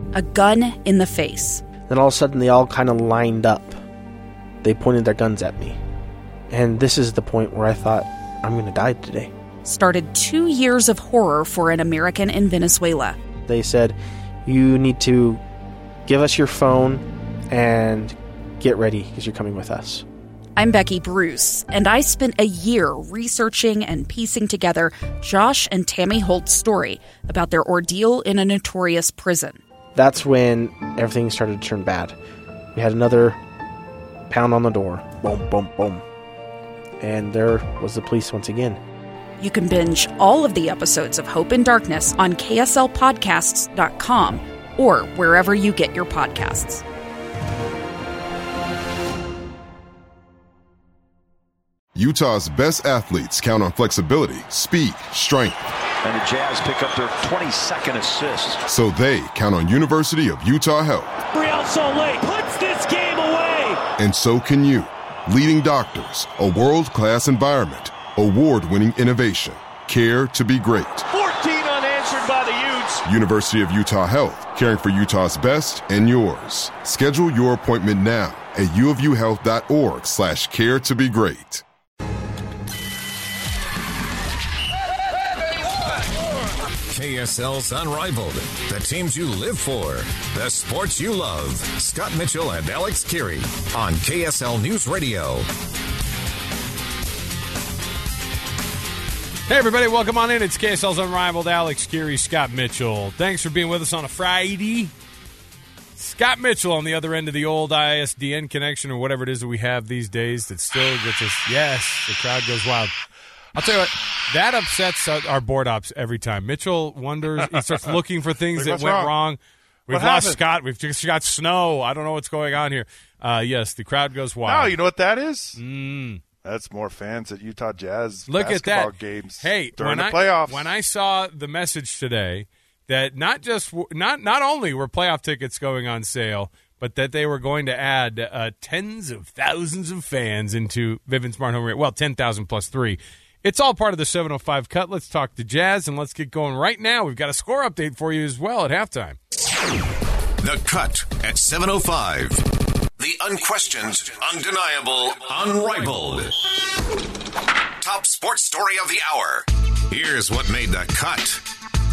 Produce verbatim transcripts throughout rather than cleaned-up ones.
a gun in the face. Then all of a sudden, they all kind of lined up. They pointed their guns at me. And this is the point where I thought, I'm going to die today. Started two years of horror for an American in Venezuela. They said, you need to give us your phone and get ready because you're coming with us. I'm Becky Bruce, and I spent a year researching and piecing together Josh and Tammy Holt's story about their ordeal in a notorious prison. That's when everything started to turn bad. We had another pound on the door. Boom, boom, boom. And there was the police once again. You can binge all of the episodes of Hope in Darkness on K S L podcasts dot com or wherever you get your podcasts. Utah's best athletes count on flexibility, speed, strength. And the Jazz pick up their twenty-second assist. So they count on University of Utah Health. Real Salt Lake puts this game away. And so can you. Leading doctors, a world-class environment, award-winning innovation, care to be great. fourteen unanswered by the Utes. University of Utah Health, caring for Utah's best and yours. Schedule your appointment now at uofuhealth.org slash care to be great. K S L's Unrivaled, the teams you live for, the sports you love. Scott Mitchell and Alex Keary on K S L News Radio. Hey, everybody, welcome on in. It's K S L's Unrivaled. Alex Keary, Scott Mitchell. Thanks for being with us on a Friday. Scott Mitchell on the other end of the old I S D N connection or whatever it is that we have these days that still gets us. Yes, the crowd goes wild. I'll tell you what, that upsets our board ops every time. Mitchell wonders, he starts looking for things that went wrong. wrong. We've what lost happened? Scott. We've just got snow. I don't know what's going on here. Uh, yes, the crowd goes wild. No, you know what that is? Mm. That's more fans at Utah Jazz Look basketball at that. games hey, during when the playoffs. I, when I saw the message today that not just not not only were playoff tickets going on sale, but that they were going to add uh, tens of thousands of fans into Vivint Smart Home Radio. Well, ten thousand plus three. It's all part of the seven oh five cut. Let's talk to Jazz, and let's get going right now. We've got a score update for you as well at halftime. The Cut at seven oh five. The unquestioned, undeniable, unrivaled. Top sports story of the hour. Here's what made the cut.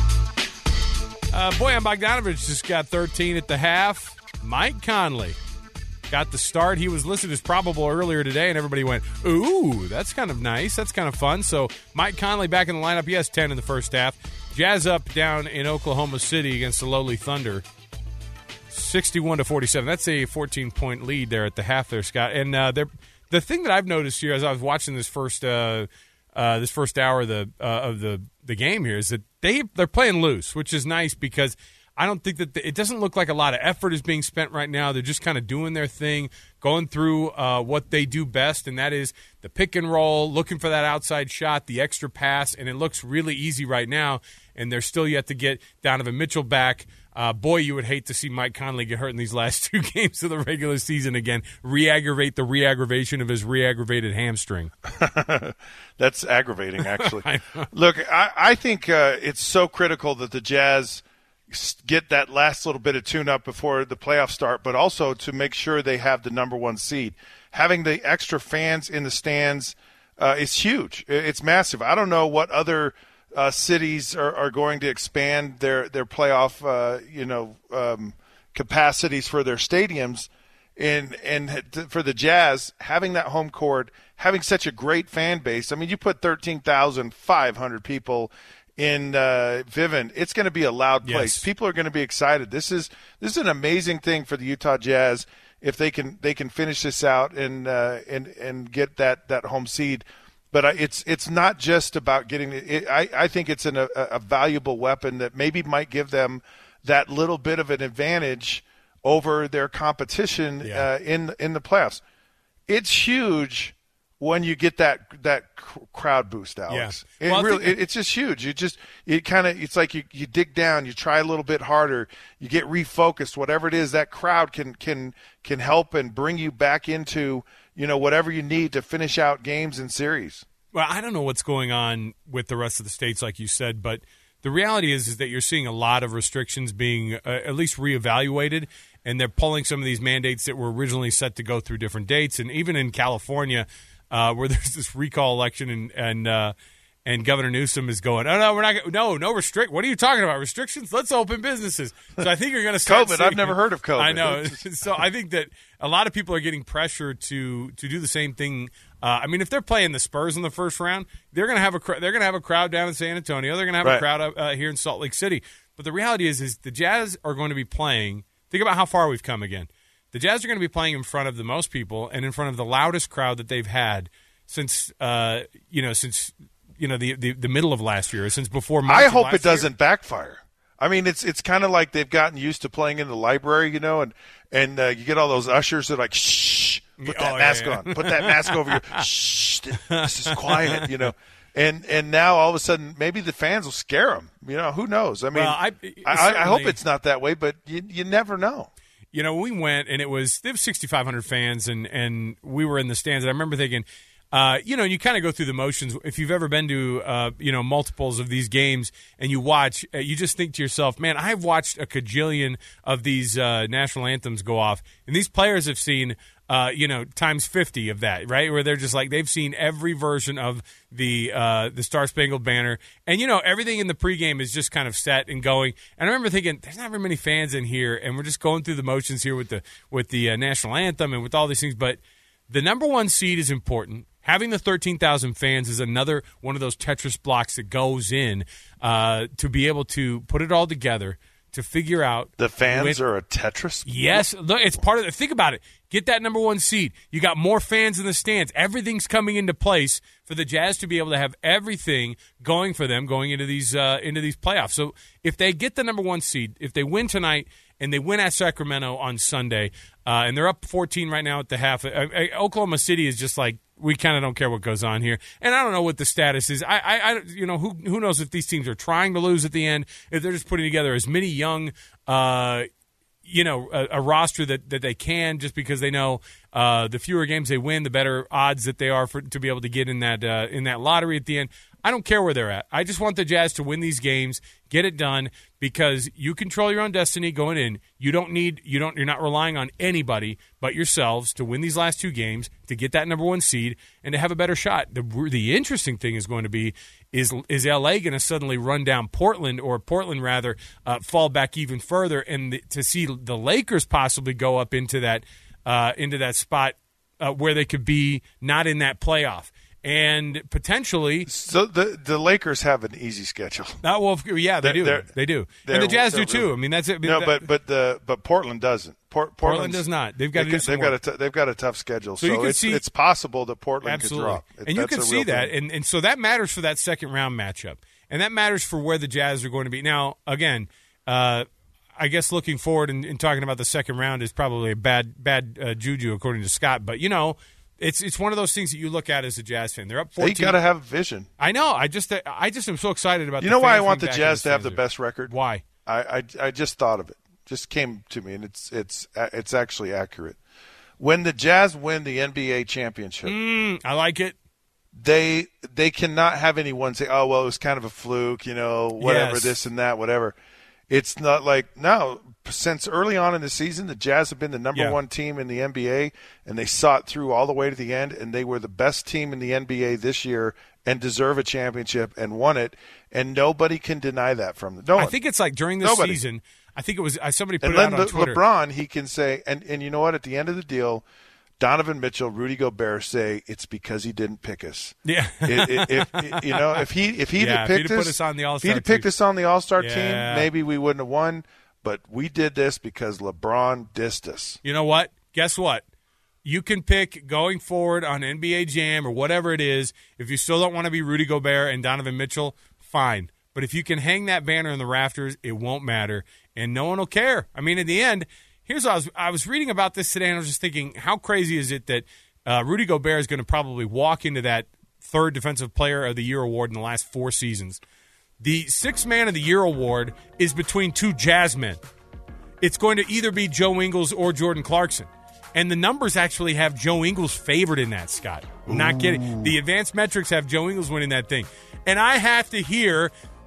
Uh, Bojan Bogdanović just got thirteen at the half. Mike Conley got the start. He was listed as probable earlier today, and everybody went, ooh, that's kind of nice. That's kind of fun. So Mike Conley back in the lineup. He has ten in the first half. Jazz up down in Oklahoma City against the lowly Thunder. sixty-one to forty-seven. That's a fourteen-point lead there at the half there, Scott. And uh, the thing that I've noticed here as I was watching this first uh, uh, this first hour of the uh, of the, the game here is that they, they're playing loose, which is nice because – I don't think that the, it doesn't look like a lot of effort is being spent right now. They're just kind of doing their thing, going through uh, what they do best, and that is the pick and roll, looking for that outside shot, the extra pass, and it looks really easy right now, and they're still yet to get Donovan Mitchell back. Uh, boy, you would hate to see Mike Conley get hurt in these last two games of the regular season again, re-aggravate the re-aggravation of his re-aggravated hamstring. That's aggravating, actually. I Look, I, I think uh, it's so critical that the Jazz – get that last little bit of tune-up before the playoffs start, but also to make sure they have the number one seed. Having the extra fans in the stands uh, is huge. It's massive. I don't know what other uh, cities are, are going to expand their their playoff uh, you know um, capacities for their stadiums, and and for the Jazz having that home court, having such a great fan base. I mean, you put thirteen thousand five hundred people in uh, Vivint, it's going to be a loud place. Yes. People are going to be excited. This is this is an amazing thing for the Utah Jazz if they can they can finish this out and uh, and and get that, that home seed. But uh, it's it's not just about getting it. it I I think it's an, a, a valuable weapon that maybe might give them that little bit of an advantage over their competition yeah. uh, in in the playoffs. It's huge when you get that that crowd boost, Alex. Yeah. It Well, really, it, it's just huge. You just, it kind of, it's like you, you dig down, you try a little bit harder, you get refocused. Whatever it is, that crowd can can can help and bring you back into, you know, whatever you need to finish out games and series. Well, I don't know what's going on with the rest of the states, like you said, but the reality is is that you're seeing a lot of restrictions being uh, at least reevaluated, and they're pulling some of these mandates that were originally set to go through different dates. And even in California, uh, where there's this recall election, and and uh, and Governor Newsom is going, oh no, we're not, no, no restrict. What are you talking about? Restrictions? Let's open businesses. So I think you're going to start COVID. seeing, I've never heard of COVID. I know. So I think that a lot of people are getting pressure to to do the same thing. Uh, I mean, if they're playing the Spurs in the first round, they're going to have a they're going to have a crowd down in San Antonio. They're going to have right. a crowd uh, here in Salt Lake City. But the reality is, is the Jazz are going to be playing. Think about how far we've come again. The Jazz are going to be playing in front of the most people and in front of the loudest crowd that they've had since uh, you know since you know the, the the middle of last year, since before March. I hope of it doesn't year. backfire. I mean, it's it's kind of like they've gotten used to playing in the library, you know, and and uh, you get all those ushers that are like, shh, put that oh, mask yeah, yeah. on, put that mask over your, shh, this is quiet, you know. And and now all of a sudden, maybe the fans will scare them. You know, who knows? I mean, well, I, I, I hope it's not that way, but you you never know. You know, we went, and it was there was sixty-five hundred fans, and, and we were in the stands. And I remember thinking, uh, you know, you kind of go through the motions. If you've ever been to, uh, you know, multiples of these games and you watch, uh, you just think to yourself, man, I've watched a cajillion of these uh, national anthems go off, and these players have seen, uh, you know, times fifty of that, right? Where they're just like, they've seen every version of the uh, the Star Spangled Banner. And, you know, everything in the pregame is just kind of set and going. And I remember thinking, there's not very many fans in here, and we're just going through the motions here with the with the uh, national anthem and with all these things. But the number one seed is important. Having the thirteen thousand fans is another one of those Tetris blocks that goes in uh, to be able to put it all together, to figure out. The fans when, are a Tetris? Yes. Look, it's part of it. Think about it. Get that number one seed. You got more fans in the stands. Everything's coming into place for the Jazz to be able to have everything going for them going into these uh, into these playoffs. So if they get the number one seed, if they win tonight and they win at Sacramento on Sunday, uh, and they're up fourteen right now at the half, uh, uh, Oklahoma City is just like, we kind of don't care what goes on here. And I don't know what the status is. I, I, I, you know, who who knows if these teams are trying to lose at the end, if they're just putting together as many young, uh, you know, a, a roster that, that they can, just because they know uh, the fewer games they win, the better odds that they are for to be able to get in that uh, in that lottery at the end. I don't care where they're at. I just want the Jazz to win these games, get it done, because you control your own destiny going in. You don't need you don't you're not relying on anybody but yourselves to win these last two games, to get that number one seed and to have a better shot. The the interesting thing is going to be is is L A going to suddenly run down Portland, or Portland rather uh, fall back even further, and the, to see the Lakers possibly go up into that uh, into that spot uh, where they could be not in that playoff. And potentially, so the the Lakers have an easy schedule. Uh, well, yeah, they they're, do. They do, they're, and the Jazz do really, too. I mean, that's it. No, but but the but Portland doesn't. Port, Portland does not. They've got to do some They've work. got a t- they've got a tough schedule. So, so you can it's, see, it's possible that Portland absolutely. could drop. And it, you can see that, thing. and and so that matters for that second round matchup, and that matters for where the Jazz are going to be. Now, again, uh, I guess looking forward and, and talking about the second round is probably a bad bad uh, juju according to Scott, but you know. It's it's one of those things that you look at as a Jazz fan. They're up fourteen. You got to have vision. I know. I just I just am so excited about. You the know why I fans want being the back in Jazz to have the stands best record? Why? I, I I just thought of it. Just came to me, and it's it's it's actually accurate. When the Jazz win the N B A championship, mm, I like it. They they cannot have anyone say, "Oh well, it was kind of a fluke," you know, whatever, yes. this and that, whatever. It's not like, no, since early on in the season, the Jazz have been the number yeah. one team in the N B A, and they saw it through all the way to the end, and they were the best team in the N B A this year and deserve a championship and won it, and nobody can deny that from them. No I one. think it's like during this Nobody. season, I think it was uh, somebody put and it out then on Le- Twitter. LeBron, he can say, and, and you know what, at the end of the deal, Donovan Mitchell, Rudy Gobert say it's because he didn't pick us. Yeah, if, if, if you know, if he if he'd yeah, have picked if he'd us, put us on the All if Star he'd have picked team. us on the All Star Yeah. team, maybe we wouldn't have won. But we did this because LeBron dissed us. You know what? Guess what? You can pick going forward on N B A Jam or whatever it is. If you still don't want to be Rudy Gobert and Donovan Mitchell, fine. But if you can hang that banner in the rafters, it won't matter, and no one will care. I mean, in the end, here's what I was, I was reading about this today, and I was just thinking, how crazy is it that uh, Rudy Gobert is going to probably walk into that third Defensive Player of the Year award in the last four seasons? The Sixth Man of the Year award is between two Jazz men. It's going to either be Joe Ingles or Jordan Clarkson. And the numbers actually have Joe Ingles favored in that, Scott. I'm not kidding. The advanced metrics have Joe Ingles winning that thing. And I have to hear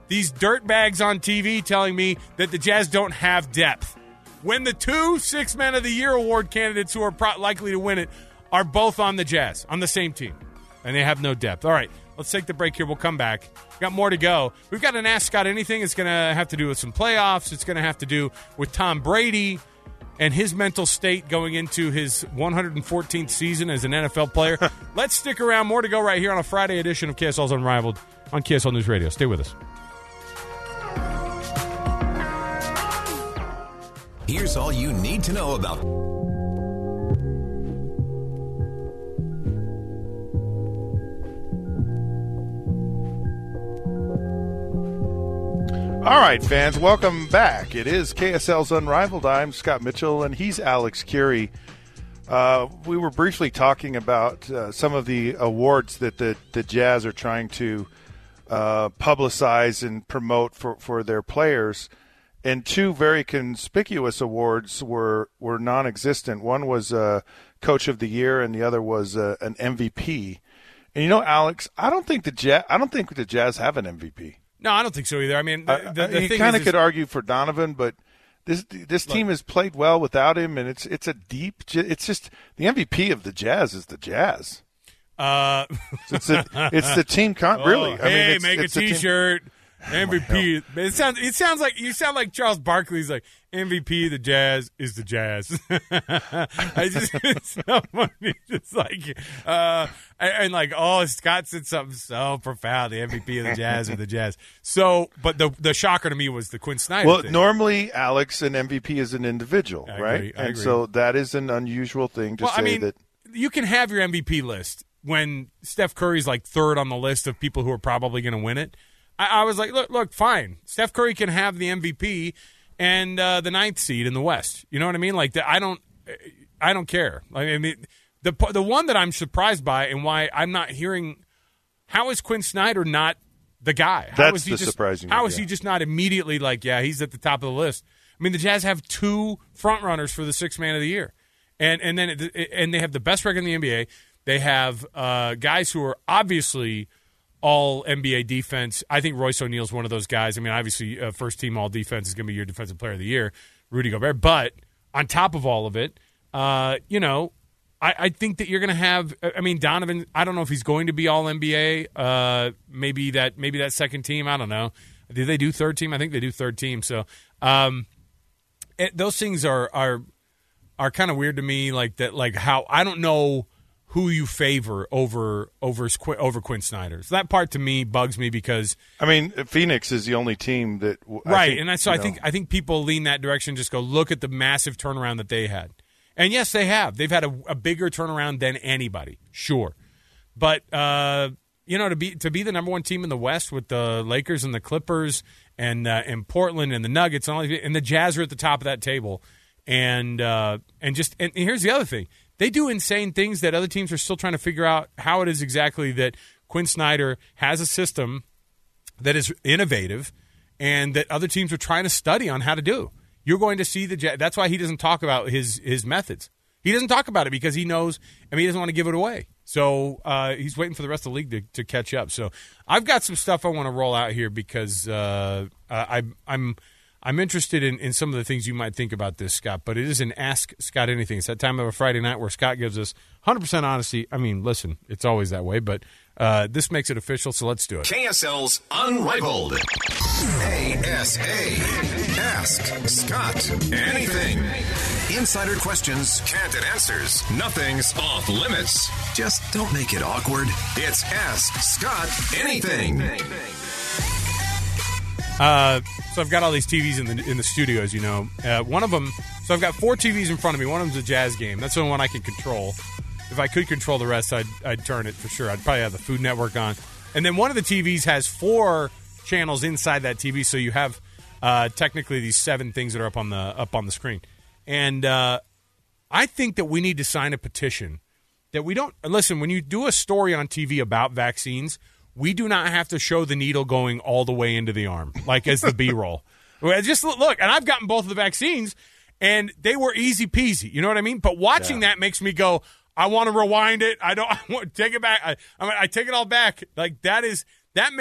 these dirtbags on T V telling me that the Jazz don't have depth. When the two Six Men of the Year award candidates who are pro- likely to win it are both on the Jazz, on the same team, and they have no depth. All right, let's take the break here. We'll come back. We've got more to go. We've got an Ask Scott Anything. It's going to have to do with some playoffs. It's going to have to do with Tom Brady and his mental state going into his one hundred fourteenth season as an N F L player. Let's stick around. More to go right here on a Friday edition of K S L's Unrivaled on K S L News Radio. Stay with us. Here's all you need to know about All right, fans, welcome back. It is K S L's Unrivaled. I'm Scott Mitchell, and he's Alex Curie. Uh, we were briefly talking about uh, some of the awards that the, the Jazz are trying to uh, publicize and promote for, for their players. And two very conspicuous awards were, were non-existent. One was uh, Coach of the Year, and the other was uh, an M V P. And you know, Alex, I don't think the Jazz, I don't think the Jazz have an M V P. No, I don't think so either. I mean, the, the, uh, the you thing kind of is, could argue for Donovan, but this this look, team has played well without him, and it's it's a deep. It's just the M V P of the Jazz is the Jazz. Uh, it's a, it's the team. Con- oh, really, I hey, mean, it's, make it's a T-shirt. M V P. Oh, it sounds. It sounds like you sound like Charles Barkley's like M V P. The Jazz is the Jazz. I just it's so funny. It's like uh, and, and like oh, Scott said something so profound. The M V P of the Jazz are the Jazz. So, but the the shocker to me was the Quinn Snyder. Well, thing. Normally, Alex, an M V P is an individual, I right? agree, I and agree. so that is an unusual thing to well, say I mean, that. You can have your M V P list when Steph Curry's like third on the list of people who are probably going to win it. I was like, look, look, fine. Steph Curry can have the M V P and uh, the ninth seed in the West. You know what I mean? Like, the, I don't, I don't care. I mean, the the one that I'm surprised by and why I'm not hearing, how is Quinn Snyder not the guy? How That's is he the just, surprising. How one, is yeah. he just not immediately like, yeah, he's at the top of the list? I mean, the Jazz have two front runners for the Sixth Man of the Year, and and then it, and they have the best record in the N B A. They have uh, guys who are obviously all N B A defense. I think Royce O'Neal's one of those guys. I mean, obviously, uh, first team all defense is going to be your defensive player of the year, Rudy Gobert. But on top of all of it, uh, you know, I, I think that you're going to have. I mean, Donovan. I don't know if he's going to be all N B A. Uh, maybe that. Maybe that second team. I don't know. Do they do third team? I think they do third team. So um, it, those things are are are kind of weird to me. Like that. Like how I don't know who you favor over over over Quinn Snyder. So that part to me bugs me because I mean, Phoenix is the only team that I right, think, and I, so I know. think I think people lean that direction. Just go look at the massive turnaround that they had, and yes, they have. They've had a, a bigger turnaround than anybody, sure, but uh, you know to be to be the number one team in the West with the Lakers and the Clippers and uh, and Portland and the Nuggets and all and the Jazz are at the top of that table, and uh, and just and here's the other thing. They do insane things that other teams are still trying to figure out how it is exactly that Quinn Snyder has a system that is innovative and that other teams are trying to study on how to do. You're going to see the – that's why he doesn't talk about his his methods. He doesn't talk about it because he knows – I mean, he doesn't want to give it away. So uh, he's waiting for the rest of the league to, to catch up. So I've got some stuff I want to roll out here because uh, I, I'm – I'm interested in, in some of the things you might think about this, Scott, but it is an Ask Scott Anything. It's that time of a Friday night where Scott gives us one hundred percent honesty. I mean, listen, it's always that way, but uh, this makes it official, so let's do it. K S L's Unrivaled. A S A. Ask Scott Anything. Insider questions, candid answers. Nothing's off limits. Just don't make it awkward. It's Ask Scott Anything. Uh, so I've got all these T Vs in the in the studio, as you know. Uh, one of them, so I've got four T Vs in front of me. One of them's a Jazz game. That's the only one I can control. If I could control the rest, I'd I'd turn it for sure. I'd probably have the Food Network on. And then one of the T Vs has four channels inside that T V, so you have uh, technically these seven things that are up on the up on the screen. And uh, I think that we need to sign a petition that we don't listen when you do a story on T V about vaccines. We do not have to show the needle going all the way into the arm, like as the B-roll. Just look, and I've gotten both of the vaccines, and they were easy peasy. You know what I mean? But watching yeah. that makes me go, I want to rewind it. I don't I want to take it back. I, I, mean, I take it all back. Like that is that may,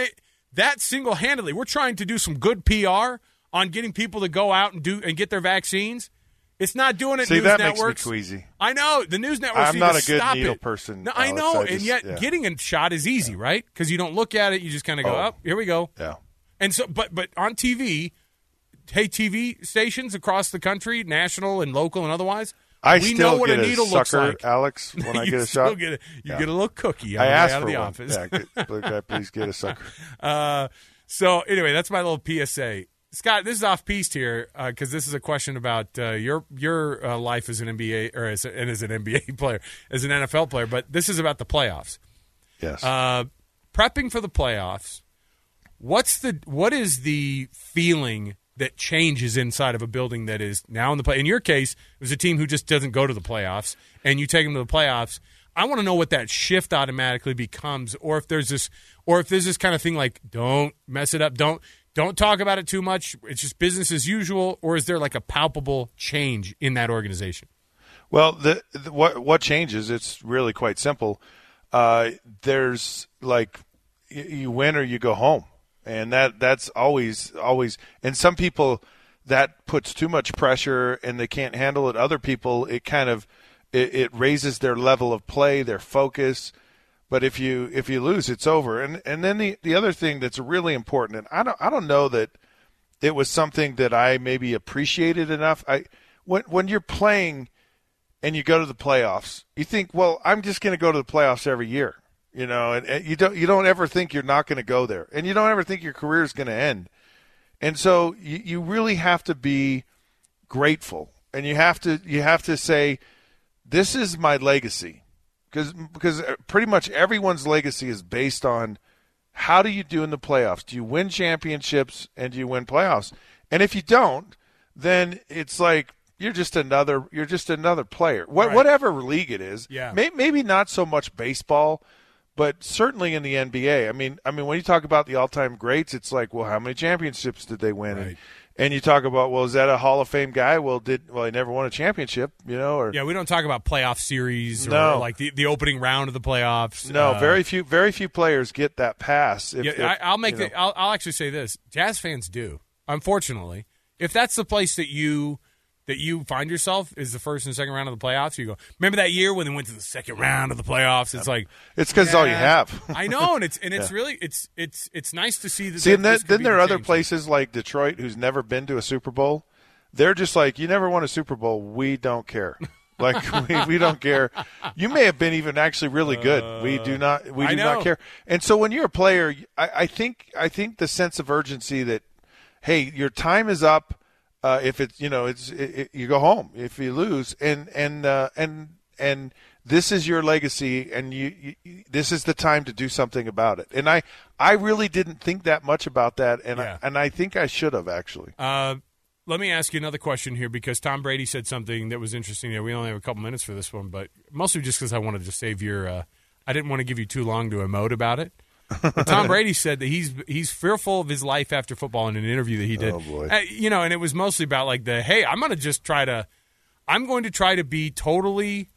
that single-handedly, we're trying to do some good P R on getting people to go out and do and get their vaccines. It's not doing it. See, news that networks. makes me queasy. I know the news networks. I'm need not to a good stop needle it. person. No, I Alex, know, I and just- yet yeah. getting a shot is easy, right? Because you don't look at it, you just kind of go, Oh. "Up, here we go." Yeah. And so, but but on T V, hey, T V stations across the country, national and local and otherwise, I we still know what get a a needle looks sucker, like. Alex, when I You get a still shot. Get a, you Yeah. get a little cookie on I the way asked out for of the one. office. Yeah, get, please, uh, please get a sucker. Uh, so anyway, that's my little P S A. Scott, this is off piste here because uh, this is a question about uh, your your uh, life as an N B A or as, a, and as an N B A player, as an N F L player. But this is about the playoffs. Yes. Uh, prepping for the playoffs. What's the what is the feeling that changes inside of a building that is now in the play? In your case, it was a team who just doesn't go to the playoffs, and you take them to the playoffs. I want to know what that shift automatically becomes, or if there's this, or if there's this kind of thing like, don't mess it up, don't don't talk about it too much. It's just business as usual, or is there like a palpable change in that organization? Well, the, the what what changes? It's really quite simple. Uh, there's like you, you win or you go home, and that that's always always. And some people that puts too much pressure and they can't handle it. Other people, it kind of it, it raises their level of play, their focus. But if you if you lose, it's over. And and then the, the other thing that's really important, and I don't I don't know that it was something that I maybe appreciated enough. I when when you're playing and you go to the playoffs, you think, well, I'm just going to go to the playoffs every year, you know, and, and you don't you don't ever think you're not going to go there, and you don't ever think your career is going to end. And so you, you really have to be grateful, and you have to you have to say, this is my legacy. Because because pretty much everyone's legacy is based on how do you do in the playoffs? Do you win championships and do you win playoffs? And if you don't, then it's like you're just another you're just another player. What, right. Whatever league it is, yeah. may, maybe not so much baseball, but certainly in the N B A. I mean, I mean when you talk about the all-time greats, it's like, well, how many championships did they win? Right. And, And you talk about, well, is that a Hall of Fame guy? Well, did well he never won a championship, you know? Or yeah, we don't talk about playoff series or no. like the, the opening round of the playoffs. No, uh, very few very few players get that pass. If, yeah, if, I, I'll make you know. the, I'll, I'll actually say this: Jazz fans do. Unfortunately, if that's the place that you that you find yourself is the first and second round of the playoffs, you go. Remember that year when they went to the second round of the playoffs? It's like it's because yeah, all you have. I know, and it's and it's Yeah. really it's it's it's nice to see that. See, that and then, this could then be there the are other change. places like Detroit who's never been to a Super Bowl. They're just like, you never won a Super Bowl. We don't care. Like we, we don't care. You may have been even actually really good. We do not. We I do know. not care. And so when you're a player, I, I think I think the sense of urgency that, hey, your time is up. Uh, if it's you know it's it, it, you go home if you lose, and and uh, and and this is your legacy, and you, you this is the time to do something about it. And I I really didn't think that much about that, and Yeah. I, and I think I should have actually. Uh, let me ask you another question here because Tom Brady said something that was interesting. Here, we only have a couple minutes for this one, but mostly just because I wanted to save your. Uh, I didn't want to give you too long to emote about it. But Tom Brady said that he's he's fearful of his life after football in an interview that he did. Oh, boy. Uh, you know, and it was mostly about like the hey, I'm going to just try to, I'm going to try to be totally.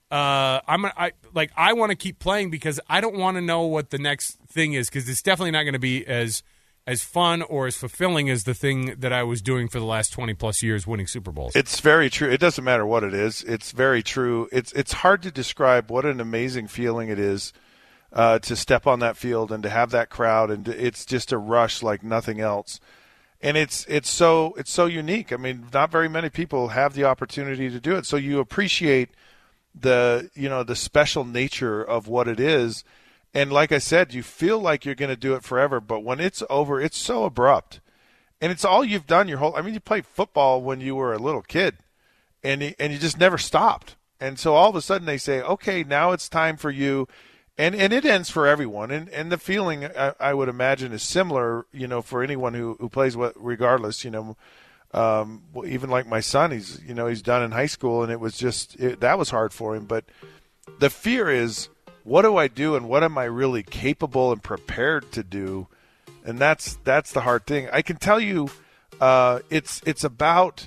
Uh, I'm gonna, I like I want to keep playing because I don't want to know what the next thing is because it's definitely not going to be as as fun or as fulfilling as the thing that I was doing for the last twenty plus years, winning Super Bowls. It's very true. It doesn't matter what it is. It's very true. It's it's hard to describe what an amazing feeling it is uh, to step on that field and to have that crowd, and to, it's just a rush like nothing else. And it's it's so it's so unique. I mean, not very many people have the opportunity to do it. So you appreciate the you know the special nature of what it is. And like I said, you feel like you're going to do it forever, but when it's over, it's so abrupt. And it's all you've done your whole – I mean, you played football when you were a little kid, and you, and you just never stopped. And so all of a sudden they say, okay, now it's time for you. And and it ends for everyone. And and the feeling, I, I would imagine, is similar, you know, for anyone who, who plays what, regardless, you know. Um, well, even like my son, he's, you know, he's done in high school, and it was just it, – that was hard for him. But the fear is – what do I do, and what am I really capable and prepared to do? And that's that's the hard thing. I can tell you, uh, it's it's about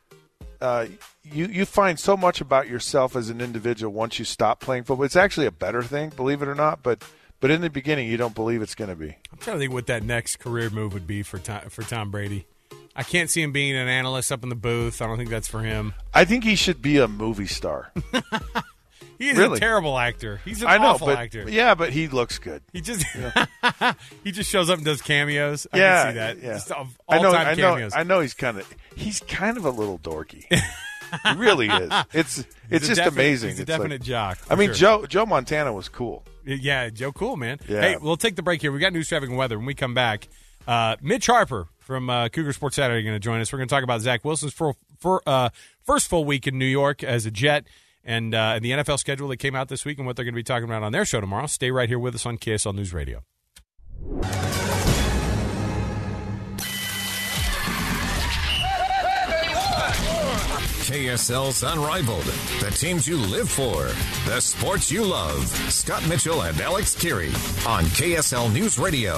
uh, you. You find so much about yourself as an individual once you stop playing football. It's actually a better thing, believe it or not. But But in the beginning, you don't believe it's going to be. I'm trying to think what that next career move would be for Tom, for Tom Brady. I can't see him being an analyst up in the booth. I don't think that's for him. I think he should be a movie star. He's really? a terrible actor. He's an I know, awful but, actor. Yeah, but he looks good. He just yeah. he just shows up and does cameos. I yeah, can see that. Yeah. Just all I know. time I know. cameos. I know. He's kind of. He's kind of a little dorky. He really is. It's it's just definite, amazing. He's a it's definite like, jock. I mean, sure. Joe Joe Montana was cool. Yeah, Joe Cool, man. Yeah. Hey, we'll take the break here. We got news, traffic, and weather. When we come back, uh, Mitch Harper from uh, Cougar Sports Saturday are going to join us. We're going to talk about Zach Wilson's for, for, uh, first full week in New York as a Jet and uh, the N F L schedule that came out this week and what they're going to be talking about on their show tomorrow. Stay right here with us on K S L News Radio. K S L's Unrivaled. The teams you live for. The sports you love. Scott Mitchell and Alex Kirry on K S L News Radio.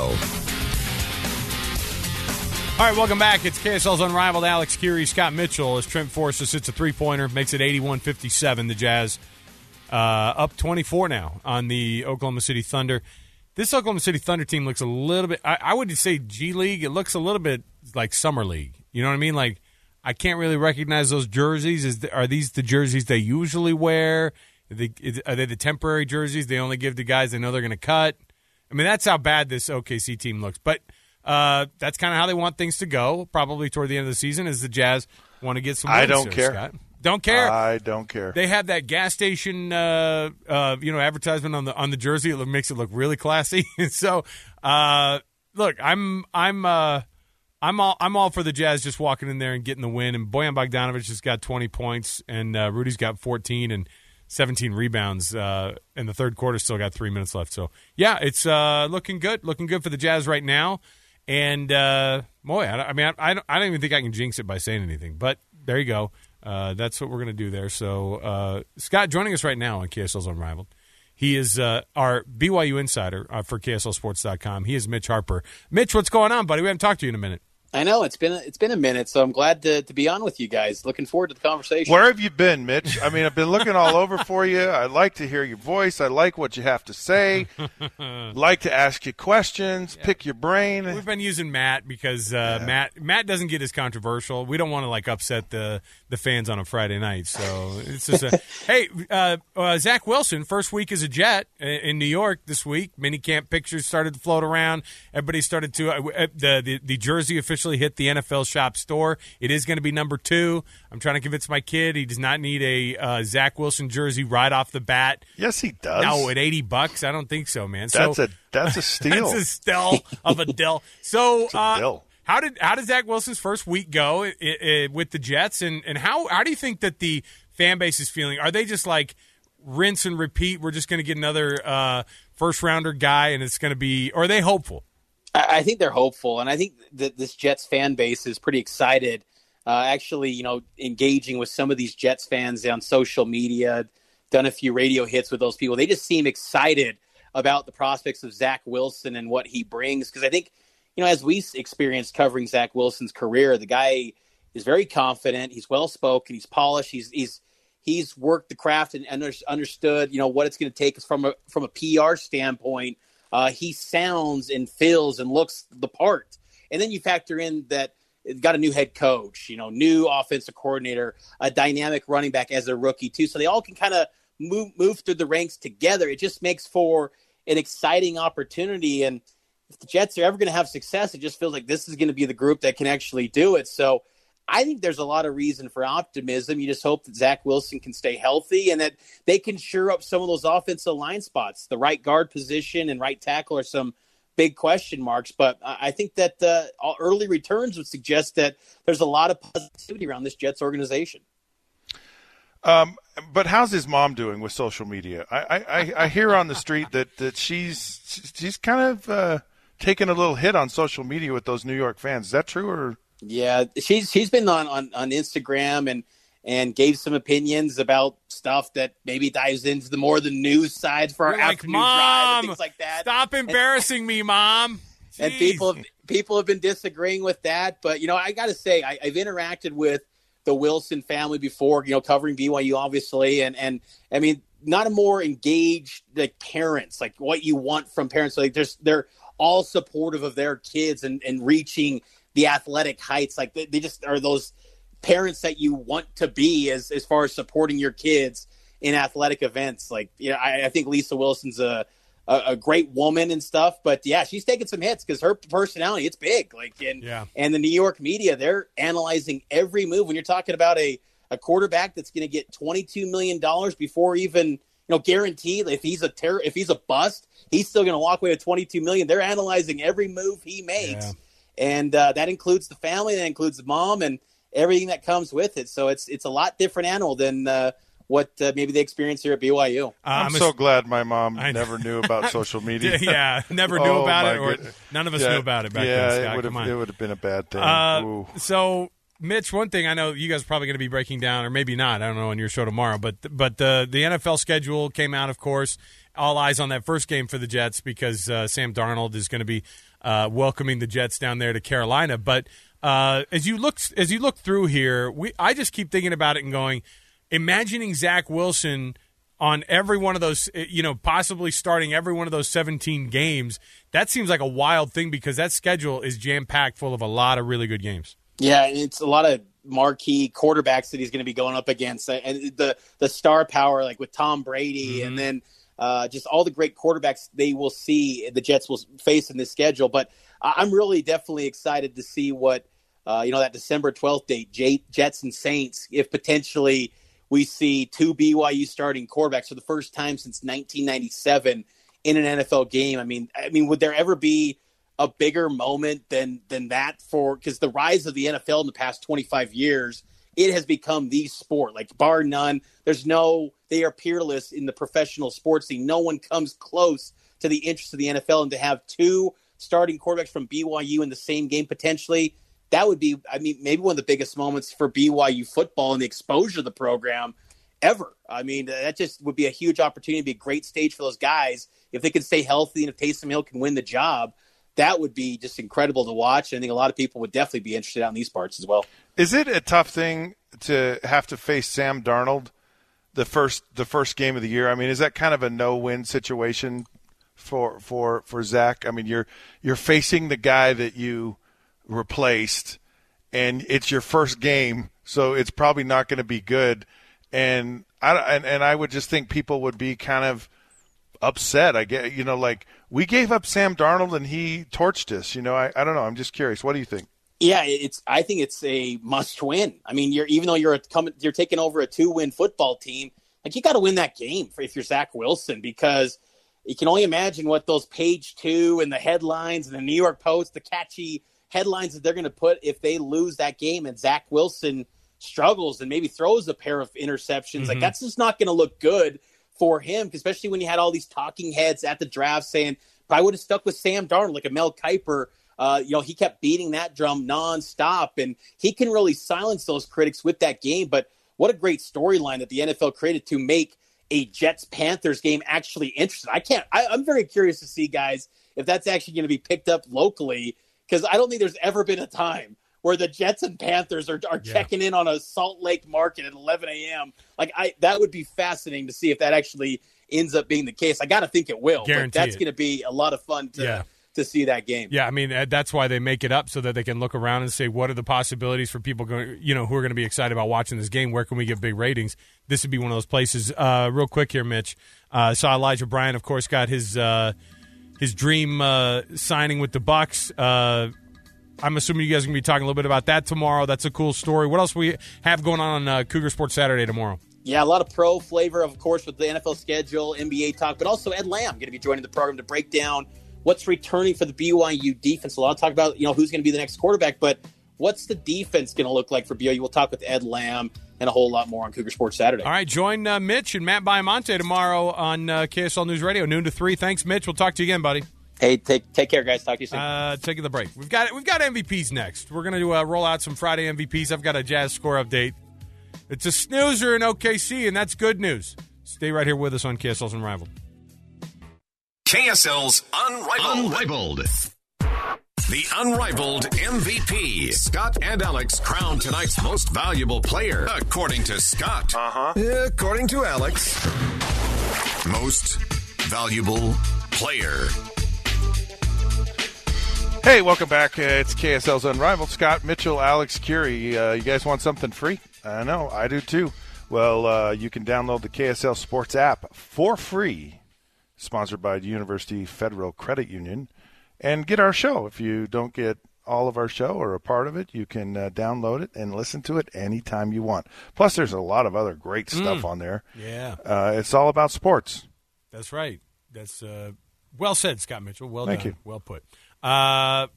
All right, welcome back. It's K S L's Unrivaled. Alex Kirry, Scott Mitchell as Trent Forrest hits a three-pointer, makes it eighty-one fifty-seven. The Jazz uh, up twenty-four now on the Oklahoma City Thunder. This Oklahoma City Thunder team looks a little bit, I, I would say G League, it looks a little bit like Summer League. You know what I mean? Like, I can't really recognize those jerseys. Is the, are these the jerseys they usually wear? Are they, is, are they the temporary jerseys they only give to guys they know they're going to cut? I mean, that's how bad this O K C team looks. But uh, that's kind of how they want things to go, probably toward the end of the season, as the Jazz want to get some wins. I don't there, care. Scott. Don't care. I don't care. They have that gas station, uh, uh, you know, advertisement on the on the jersey. It makes it look really classy. so, uh, look, I'm I'm. Uh, I'm all I'm all for the Jazz just walking in there and getting the win. And Bojan Bogdanovic has got twenty points, and uh, Rudy's got fourteen and seventeen rebounds. Uh, in the third quarter, still got three minutes left. So yeah, it's uh, looking good, looking good for the Jazz right now. And uh, boy, I, I mean, I, I, don't, I don't even think I can jinx it by saying anything. But there you go. Uh, that's what we're gonna do there. So uh, Scott joining us right now on K S L's Unrivaled. He is uh, our B Y U insider uh, for K S L Sports dot com. He is Mitch Harper. Mitch, what's going on, buddy? We haven't talked to you in a minute. I know it's been a, it's been a minute, so I'm glad to, to be on with you guys. Looking forward to the conversation. Where have you been, Mitch? I mean, I've been looking all over for you. I like to hear your voice. I like what you have to say. Like to ask you questions, yeah. Pick your brain. We've been using Matt because uh, yeah. Matt Matt doesn't get as controversial. We don't want to like upset the the fans on a Friday night, so it's just a hey. Uh, uh, Zach Wilson, first week as a Jet in New York this week. Mini camp pictures started to float around. Everybody started to uh, the, the the jersey officially hit the N F L shop store. It is going to be number two. I'm trying to convince my kid he does not need a uh, Zach Wilson jersey right off the bat. Yes, he does. No, at eighty bucks, I don't think so, man. That's so, a that's a steal. That's a steal of a dill. So, a uh, dill. how did how did Zach Wilson's first week go it, it, with the Jets, and and how how do you think that the fan base is feeling? Are they just like rinse and repeat? We're just going to get another uh, first rounder guy, and it's going to be. Or are they hopeful? I think they're hopeful, and I think that this Jets fan base is pretty excited. Uh, actually, you know, engaging with some of these Jets fans on social media, done a few radio hits with those people. They just seem excited about the prospects of Zach Wilson and what he brings. Because I think, you know, as we experienced covering Zach Wilson's career, the guy is very confident. He's well spoken. He's polished. He's he's he's worked the craft and under, understood, you know, what it's going to take from a from a P R standpoint. Uh, he sounds and feels and looks the part. And then you factor in that it's got a new head coach, you know, new offensive coordinator, a dynamic running back as a rookie too. So they all can kind of move move through the ranks together. It just makes for an exciting opportunity. And if the Jets are ever going to have success, it just feels like this is going to be the group that can actually do it. So I think there's a lot of reason for optimism. You just hope that Zach Wilson can stay healthy and that they can shore up some of those offensive line spots. The right guard position and right tackle are some big question marks. But I think that uh, early returns would suggest that there's a lot of positivity around this Jets organization. Um, but how's his mom doing with social media? I, I, I hear on the street that, that she's she's kind of uh, taking a little hit on social media with those New York fans. Is that true or – Yeah, she's she's been on, on, on Instagram and and gave some opinions about stuff that maybe dives into the more the news sides for our You're like, afternoon Mom, drive and things like that. Stop embarrassing and, me, Mom. Jeez. And people have, people have been disagreeing with that, but you know, I got to say, I, I've interacted with the Wilson family before, you know, covering B Y U obviously, and and I mean, not a more engaged like parents, like what you want from parents. Like there's, they're all supportive of their kids and, and reaching the athletic heights. Like they, they just are those parents that you want to be as, as far as supporting your kids in athletic events. Like, you know, I, I think Lisa Wilson's a, a, a great woman and stuff, but yeah, she's taking some hits because her personality, it's big. Like, and, yeah. and the New York media, they're analyzing every move. When you're talking about a, a quarterback that's going to get twenty-two million dollars before even, you know, guaranteed, if he's a ter- if he's a bust, he's still going to walk away with twenty-two million dollars. They're analyzing every move he makes. Yeah. And uh, that includes the family, that includes the mom and everything that comes with it. So it's, it's a lot different animal than uh, what uh, maybe they experience here at B Y U. Uh, I'm, I'm so a, glad my mom never knew about social media. yeah, never knew oh, about it, or goodness. none of us yeah, knew about it back yeah, then, Scott. it would Come have, on. it would have been a bad thing. Uh, so, Mitch, one thing I know you guys are probably going to be breaking down, or maybe not, I don't know, on your show tomorrow, but but the, the N F L schedule came out, of course. All eyes on that first game for the Jets because uh, Sam Darnold is going to be uh, welcoming the Jets down there to Carolina. But uh, as you look as you look through here, we I just keep thinking about it and going, imagining Zach Wilson on every one of those, you know, possibly starting every one of those seventeen games, that seems like a wild thing because that schedule is jam-packed full of a lot of really good games. Yeah, it's a lot of marquee quarterbacks that he's going to be going up against. And the, the star power, like with Tom Brady, mm-hmm. and then uh, just all the great quarterbacks they will see the Jets will face in this schedule. But I'm really definitely excited to see what, uh, you know, that December twelfth date, J- Jets and Saints, if potentially – we see two B Y U starting quarterbacks for the first time since nineteen ninety-seven in an N F L game. I mean, I mean, would there ever be a bigger moment than than that for? Because the rise of the N F L in the past twenty-five years, it has become the sport, like bar none. There's no, they are peerless in the professional sports scene. No one comes close to the interest of the N F L, and to have two starting quarterbacks from B Y U in the same game potentially. That would be, I mean, maybe one of the biggest moments for B Y U football and the exposure of the program ever. I mean, that just would be a huge opportunity, be a great stage for those guys. If they can stay healthy and if Taysom Hill can win the job, that would be just incredible to watch. And I think a lot of people would definitely be interested out in these parts as well. Is it a tough thing to have to face Sam Darnold the first the first game of the year? I mean, is that kind of a no-win situation for for for Zach? I mean, you're you're facing the guy that you replaced, and it's your first game, so it's probably not going to be good. And I and, and I would just think people would be kind of upset. I get, you know, like we gave up Sam Darnold and he torched us. You know, I, I don't know. I'm just curious. What do you think? Yeah, it's. I think it's a must win. I mean, you're even though you're a, coming, you're taking over a two win football team, like you got to win that game for if you're Zach Wilson, because you can only imagine what those page two and the headlines and the New York Post, the catchy headlines that they're going to put if they lose that game and Zach Wilson struggles and maybe throws a pair of interceptions. Mm-hmm. Like that's just not going to look good for him, especially when you had all these talking heads at the draft saying, I would have stuck with Sam Darnold, like a Mel Kiper. Uh, you know, he kept beating that drum nonstop, and he can really silence those critics with that game. But what a great storyline that the N F L created to make a Jets-Panthers game actually interesting. I can't, I, I'm very curious to see, guys, if that's actually going to be picked up locally, because I don't think there's ever been a time where the Jets and Panthers are, are yeah. checking in on a Salt Lake market at eleven a.m. Like I, that would be fascinating to see if that actually ends up being the case. I got to think it will. Guarantee but that's it. going to be a lot of fun to yeah. to see that game. Yeah, I mean that's why they make it up so that they can look around and say, what are the possibilities for people going, you know, who are going to be excited about watching this game? Where can we get big ratings? This would be one of those places. Uh, real quick here, Mitch. Uh, saw Elijah Bryant, of course, got his uh, his dream uh, signing with the Bucks. Uh, I'm assuming you guys are going to be talking a little bit about that tomorrow. That's a cool story. What else we have going on on uh, Cougar Sports Saturday tomorrow? Yeah, a lot of pro flavor, of course, with the N F L schedule, N B A talk, but also Ed Lamb going to be joining the program to break down what's returning for the B Y U defense. A lot of talk about, you know, who's going to be the next quarterback, but what's the defense going to look like for B Y U? We'll talk with Ed Lamb and a whole lot more on Cougar Sports Saturday. All right, join uh, Mitch and Matt Baiamonte tomorrow on uh, K S L News Radio, noon to three. Thanks, Mitch. We'll talk to you again, buddy. Hey, take take care, guys. Talk to you soon. Uh, taking the break. We've got we've got M V Ps next. We're going to uh, roll out some Friday M V Ps. I've got a Jazz score update. It's a snoozer in O K C, and that's good news. Stay right here with us on K S L's Unrivaled. K S L's Unrivaled. Unrivaled. The Unrivaled M V P. Scott and Alex crown tonight's most valuable player, according to Scott. Uh-huh. According to Alex. Most Valuable Player. Hey, welcome back. Uh, it's K S L's Unrivaled. Scott Mitchell, Alex Curie. Uh, you guys want something free? I know, I do too. Well, uh, you can download the K S L Sports app for free, sponsored by the University Federal Credit Union, and get our show. If you don't get all of our show or a part of it, you can uh, download it and listen to it anytime you want. Plus, there's a lot of other great stuff mm. on there. Yeah. Uh, it's all about sports. That's right. That's uh, well said, Scott Mitchell. Well Thank done. you. Well put. Uh,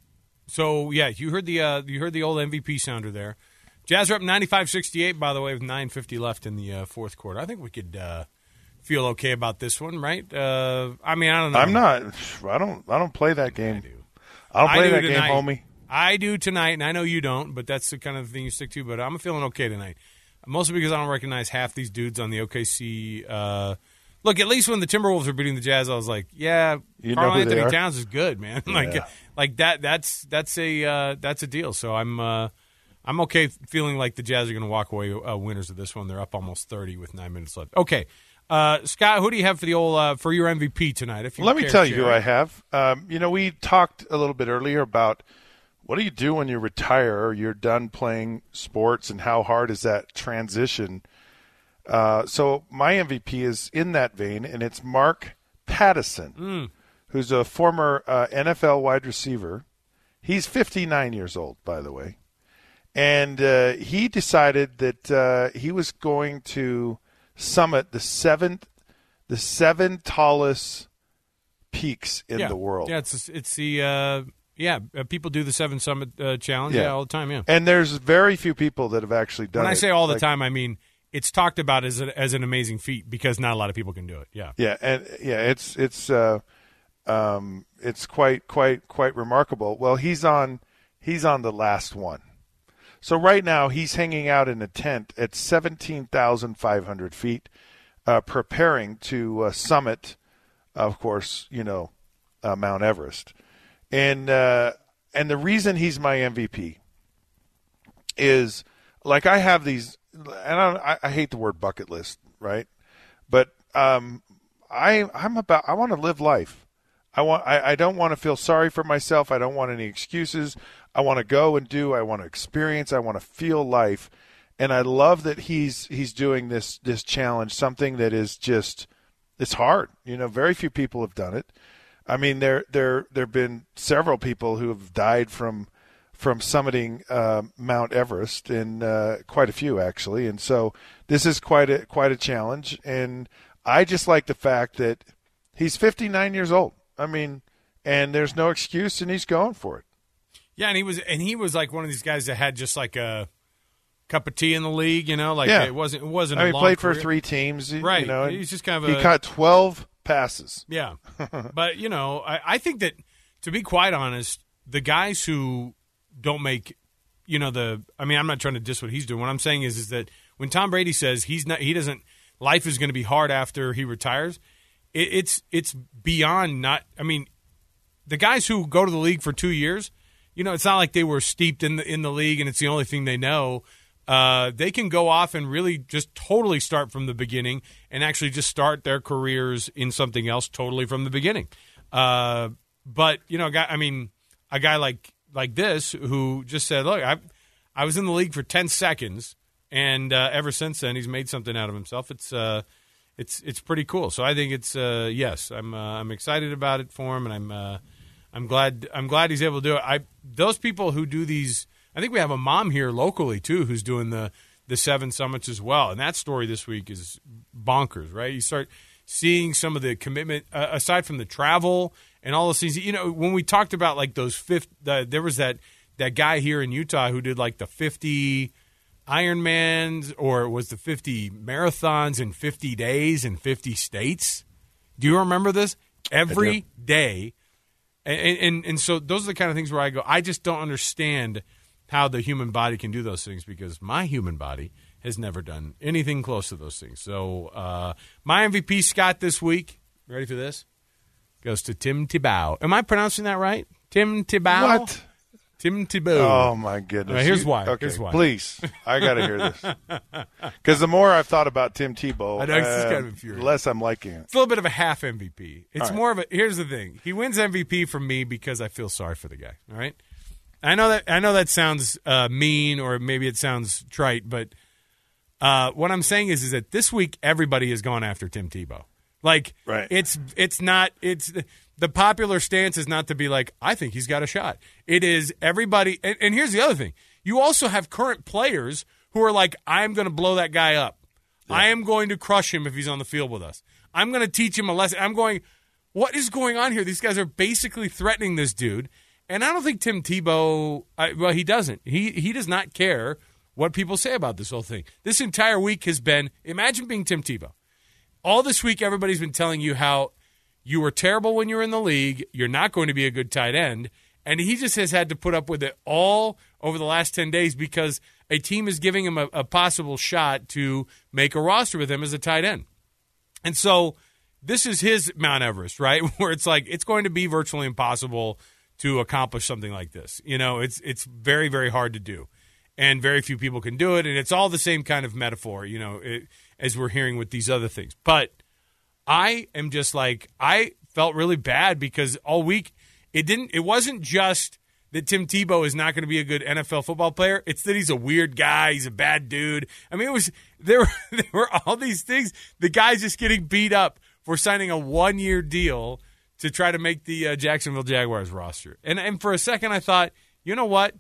so yeah, you heard the uh, you heard the old M V P sounder there. Jazz are up ninety-five sixty-eight, by the way, with nine fifty left in the uh, fourth quarter. I think we could uh, feel okay about this one, right? Uh, I mean, I don't know. I'm not. I don't. I don't play that game. I do. I don't play I do that tonight. game, homie. I do tonight, and I know you don't, but that's the kind of thing you stick to. But I'm feeling okay tonight, mostly because I don't recognize half these dudes on the O K C. Uh, look, at least when the Timberwolves were beating the Jazz, I was like, yeah, you Karl know Anthony Towns is good, man. like, Yeah. like that. That's that's a uh, that's a deal. So I'm uh, I'm okay feeling like the Jazz are going to walk away uh, winners of this one. They're up almost thirty with nine minutes left. Okay, uh, Scott, who do you have for the old uh, for your M V P tonight? If you Let me care, tell you share. who I have. Um, you know, we talked a little bit earlier about what do you do when you retire or you're done playing sports and how hard is that transition. Uh, so my M V P is in that vein, and it's Mark Pattison, Mm. who's a former uh, N F L wide receiver. He's fifty-nine years old, by the way. And uh, he decided that uh, he was going to summit the seventh, the seven tallest peaks in yeah. the world. Yeah, it's it's the uh, yeah uh, people do the Seven Summit uh, challenge yeah. Yeah. all the time. Yeah, And there's very few people that have actually done it. when I say all the Like- time, I mean it's talked about as a, as an amazing feat because not a lot of people can do it. Yeah, Yeah, and yeah, it's it's uh, um, it's quite quite quite remarkable. Well, he's on he's on the last one. So right now he's hanging out in a tent at seventeen thousand five hundred feet, uh, preparing to uh, summit, of course, you know, uh, Mount Everest. And uh, and the reason he's my M V P is, like, I have these, and I, I hate the word bucket list, right? But um, I I'm about I want to live life. I want I, I don't want to feel sorry for myself. I don't want any excuses. I want to go and do. I want to experience. I want to feel life. And I love that he's he's doing this this challenge, something that is just it's hard. You know, very few people have done it. I mean, there there there've been several people who have died from from summiting uh, Mount Everest, and uh, quite a few actually. And so this is quite a quite a challenge. And I just like the fact that he's fifty-nine years old. I mean, and there's no excuse, and he's going for it. yeah, and he was and he was like one of these guys that had just like a cup of tea in the league, you know, like Yeah. it wasn't it wasn't. I a mean, long played for career. three teams, you Right. know, and He's just kind of he a- caught twelve passes. Yeah. But, you know, I, I think that, to be quite honest, the guys who don't make, you know, the – I mean, I'm not trying to diss what he's doing. What I'm saying is is that when Tom Brady says he's not – he doesn't – life is going to be hard after he retires, it, it's it's beyond not – I mean, the guys who go to the league for two years, you know, it's not like they were steeped in the, in the league and it's the only thing they know. Uh, they can go off and really just totally start from the beginning and actually just start their careers in something else totally from the beginning. Uh, but, you know, a guy, I mean, a guy like like this who just said, look, I I was in the league for ten seconds, and uh, ever since then he's made something out of himself. It's uh, it's it's pretty cool. So I think it's uh, yes, I'm uh, I'm excited about it for him, and I'm uh, I'm glad I'm glad he's able to do it. I those people who do these. I think we have a mom here locally, too, who's doing the, the seven summits as well. And that story this week is bonkers, right? You start seeing some of the commitment, uh, aside from the travel and all those things. You know, when we talked about, like, those fifth uh, – there was that, that guy here in Utah who did, like, the fifty Ironmans, or it was the fifty marathons in fifty days in fifty states. Do you remember this? Every day. And, and, and so those are the kind of things where I go, I just don't understand – how the human body can do those things, because my human body has never done anything close to those things. So uh, my M V P, Scott, this week, ready for this, goes to Tim Tebow. Am I pronouncing that right? Tim Tebow? What? Tim Tebow. Oh, my goodness. Right, here's You- why. Okay, Here's why. please. I got to hear this. Because the more I've thought about Tim Tebow, I know, it's just uh, kind of infuriating. less I'm liking it. It's a little bit of a half M V P. It's All right. more of a. Here's the thing. He wins M V P from me because I feel sorry for the guy. All right. I know that. I know that sounds uh, mean, or maybe it sounds trite, but uh, what I'm saying is, is that this week everybody is going after Tim Tebow. Like, Right. it's it's not it's the popular stance is not to be like, I think he's got a shot. It is everybody. And, and here's the other thing: you also have current players who are like, I'm going to blow that guy up. Yeah. I am going to crush him if he's on the field with us. I'm going to teach him a lesson. I'm going. What is going on here? These guys are basically threatening this dude. And I don't think Tim Tebow, I, well, he doesn't. He he does not care what people say about this whole thing. This entire week has been, imagine being Tim Tebow. All this week, everybody's been telling you how you were terrible when you were in the league. You're not going to be a good tight end. And he just has had to put up with it all over the last ten days because a team is giving him a, a possible shot to make a roster with him as a tight end. And so this is his Mount Everest, right? Where it's like, it's going to be virtually impossible to accomplish something like this. You know, it's it's very, very hard to do. And very few people can do it. And it's all the same kind of metaphor, you know, it, as we're hearing with these other things. But I am just like, I felt really bad because all week it didn't, it wasn't just that Tim Tebow is not going to be a good N F L football player. It's that he's a weird guy. He's a bad dude. I mean, it was, there were, there were all these things. The guy's just getting beat up for signing a one-year deal to try to make the uh, Jacksonville Jaguars roster. And and for a second I thought, you know what?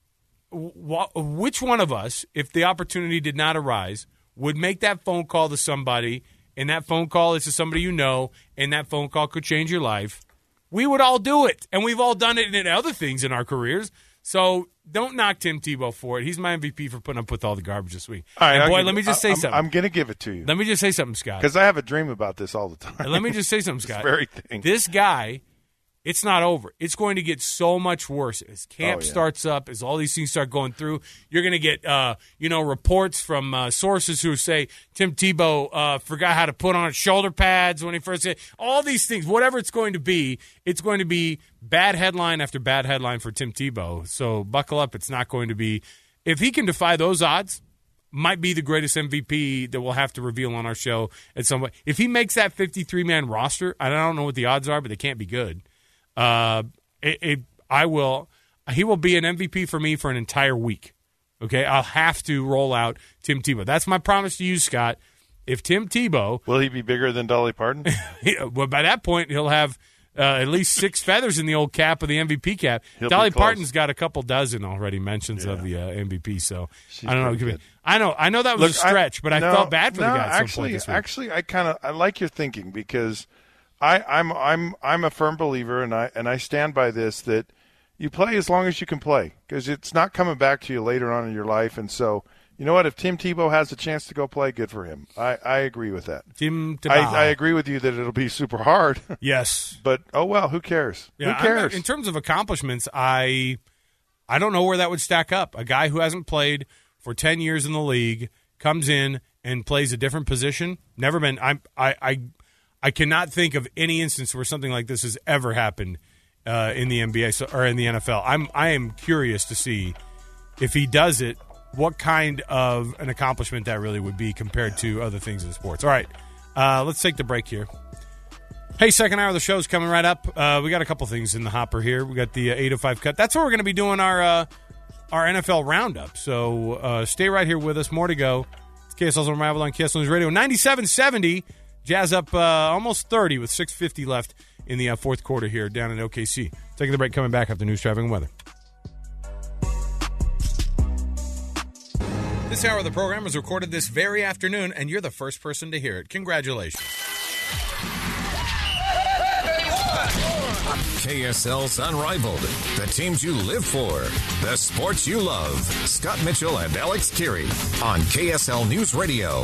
Wh- which one of us, if the opportunity did not arise, would make that phone call to somebody, and that phone call is to somebody you know, and that phone call could change your life? We would all do it. And we've all done it in other things in our careers. So don't knock Tim Tebow for it. He's my M V P for putting up with all the garbage this week. All right, and I'll boy, give let me it- just say I'm, something. I'm going to give it to you. Let me just say something, Scott. Because I have a dream about this all the time. Let me just say something, Scott. This very thing. This guy, it's not over. It's going to get so much worse as camp Oh, yeah. starts up, as all these things start going through. You're going to get, uh, you know, reports from uh, sources who say Tim Tebow uh, forgot how to put on shoulder pads when he first said all these things. Whatever it's going to be, it's going to be bad headline after bad headline for Tim Tebow. So buckle up. It's not going to be. If he can defy those odds, might be the greatest M V P that we'll have to reveal on our show at some point. If he makes that fifty-three man roster, I don't know what the odds are, but they can't be good. Uh, it, it, I will. He will be an M V P for me for an entire week. Okay, I'll have to roll out Tim Tebow. That's my promise to you, Scott. If Tim Tebow, will he be bigger than Dolly Parton? Well, by that point, he'll have uh, at least six feathers in the old cap of the M V P cap. He'll Dolly be close. Parton's got a couple dozen already mentions Yeah. of the uh, M V P. So She's I don't know. pretty good. I know. I know that was Look, a stretch, but I no, felt bad for no, the guy at some actually, point this week. Actually, I kind of I like your thinking because I, I'm I'm I'm a firm believer, and I and I stand by this that you play as long as you can play because it's not coming back to you later on in your life. And so, you know what? If Tim Tebow has a chance to go play, good for him. I, I agree with that. Tim Tebow. I, I agree with you that it'll be super hard. Yes, but oh well, who cares? Yeah, who cares? I'm- in terms of accomplishments, I I don't know where that would stack up. A guy who hasn't played for ten years in the league comes in and plays a different position. Never been. I I I, I cannot think of any instance where something like this has ever happened uh, in the N B A so, or in the N F L. I'm I am curious to see if he does it, what kind of an accomplishment that really would be compared to other things in sports. All right, uh, let's take the break here. Hey, second hour of the show is coming right up. Uh, we got a couple things in the hopper here. We got the uh, eight oh five cut. That's where we're going to be doing our uh, our N F L roundup. So uh, stay right here with us. More to go. It's K S L's Unrivaled on K S L News Radio. ninety-seven seventy. Jazz up uh, almost thirty with six fifty left in the uh, fourth quarter here down in O K C. Taking the break, coming back after news, traffic, and weather. This hour of the program was recorded this very afternoon, and you're the first person to hear it. Congratulations. K S L's Unrivaled. The teams you live for. The sports you love. Scott Mitchell and Alex Kirry on K S L News Radio.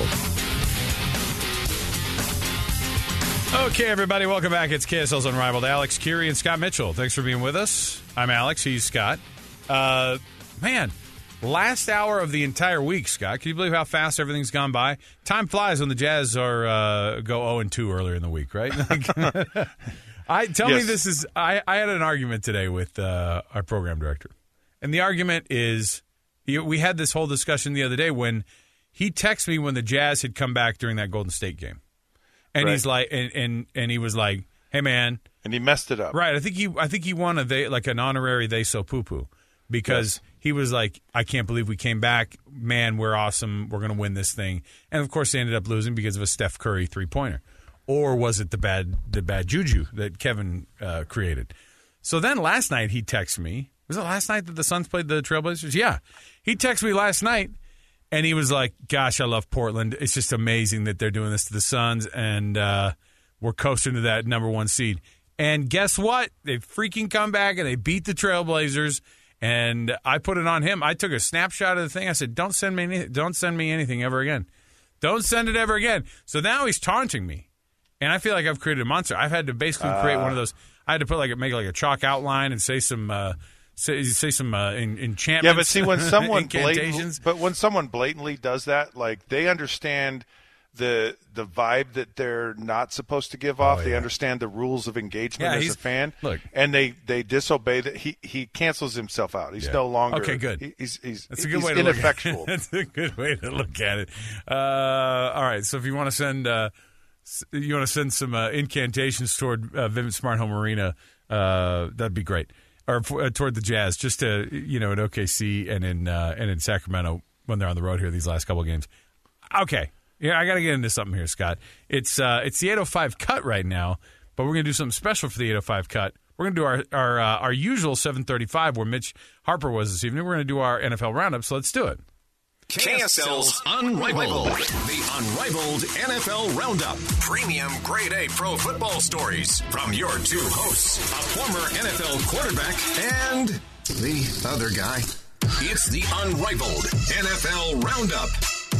Okay, everybody, welcome back. It's K S L's Unrivaled. Alex Kirry and Scott Mitchell. Thanks for being with us. I'm Alex. He's Scott. Uh, man, last hour of the entire week, Scott. Can you believe how fast everything's gone by? Time flies when the Jazz are uh, go oh and two earlier in the week, right? I tell Yes. me this is. I, I had an argument today with uh, our program director, And the argument is, you know, we had this whole discussion the other day when he texted me when the Jazz had come back during that Golden State game. And right. he's like, and, and, and he was like, hey, man. And he messed it up. Right. I think he I think he won a they, like an honorary they so poo-poo because yes. he was like, I can't believe we came back. Man, we're awesome. We're going to win this thing. And, of course, they ended up losing because of a Steph Curry three-pointer. Or was it the bad the bad juju that Kevin uh, created? So then last night he texted me. Was it last night that the Suns played the Trailblazers? Yeah. He texted me last night, and he was like, gosh, I love Portland. It's just amazing that they're doing this to the Suns, and uh, we're coasting to that number one seed. And guess what? They freaking come back, and they beat the Trailblazers, and I put it on him. I took a snapshot of the thing. I said, don't send me any- don't send me anything ever again. Don't send it ever again. So now he's taunting me. And I feel like I've created a monster. I've had to basically create uh, one of those. I had to put like make like a chalk outline and say some uh, say, say some uh, en- enchantments. Yeah, but see when someone blatantly, but when someone blatantly does that, like they understand the the vibe that they're not supposed to give off. Oh, yeah. They understand the rules of engagement yeah, as a fan. Look, and they, they disobey that. He he cancels himself out. He's yeah. no longer okay. Good. He, he's he's That's a good he's way to ineffectual. Look at it. That's a good way to look at it. Uh, all right. So if you want to send. Uh, You want to send some uh, incantations toward uh, Vivint Smart Home Arena, uh, that'd be great. Or uh, toward the Jazz, just to, you know, at O K C and in uh, and in Sacramento when they're on the road here these last couple of games. Okay. Yeah, I got to get into something here, Scott. It's uh, it's the eight oh five cut right now, but we're going to do something special for the eight oh five cut. We're going to do our our, uh, our usual seven thirty-five where Mitch Harper was this evening. We're going to do our N F L roundup, so let's do it. K S L's Unrivaled. The Unrivaled N F L Roundup. Premium grade A pro football stories from your two hosts, a former N F L quarterback and the other guy. It's the Unrivaled N F L Roundup.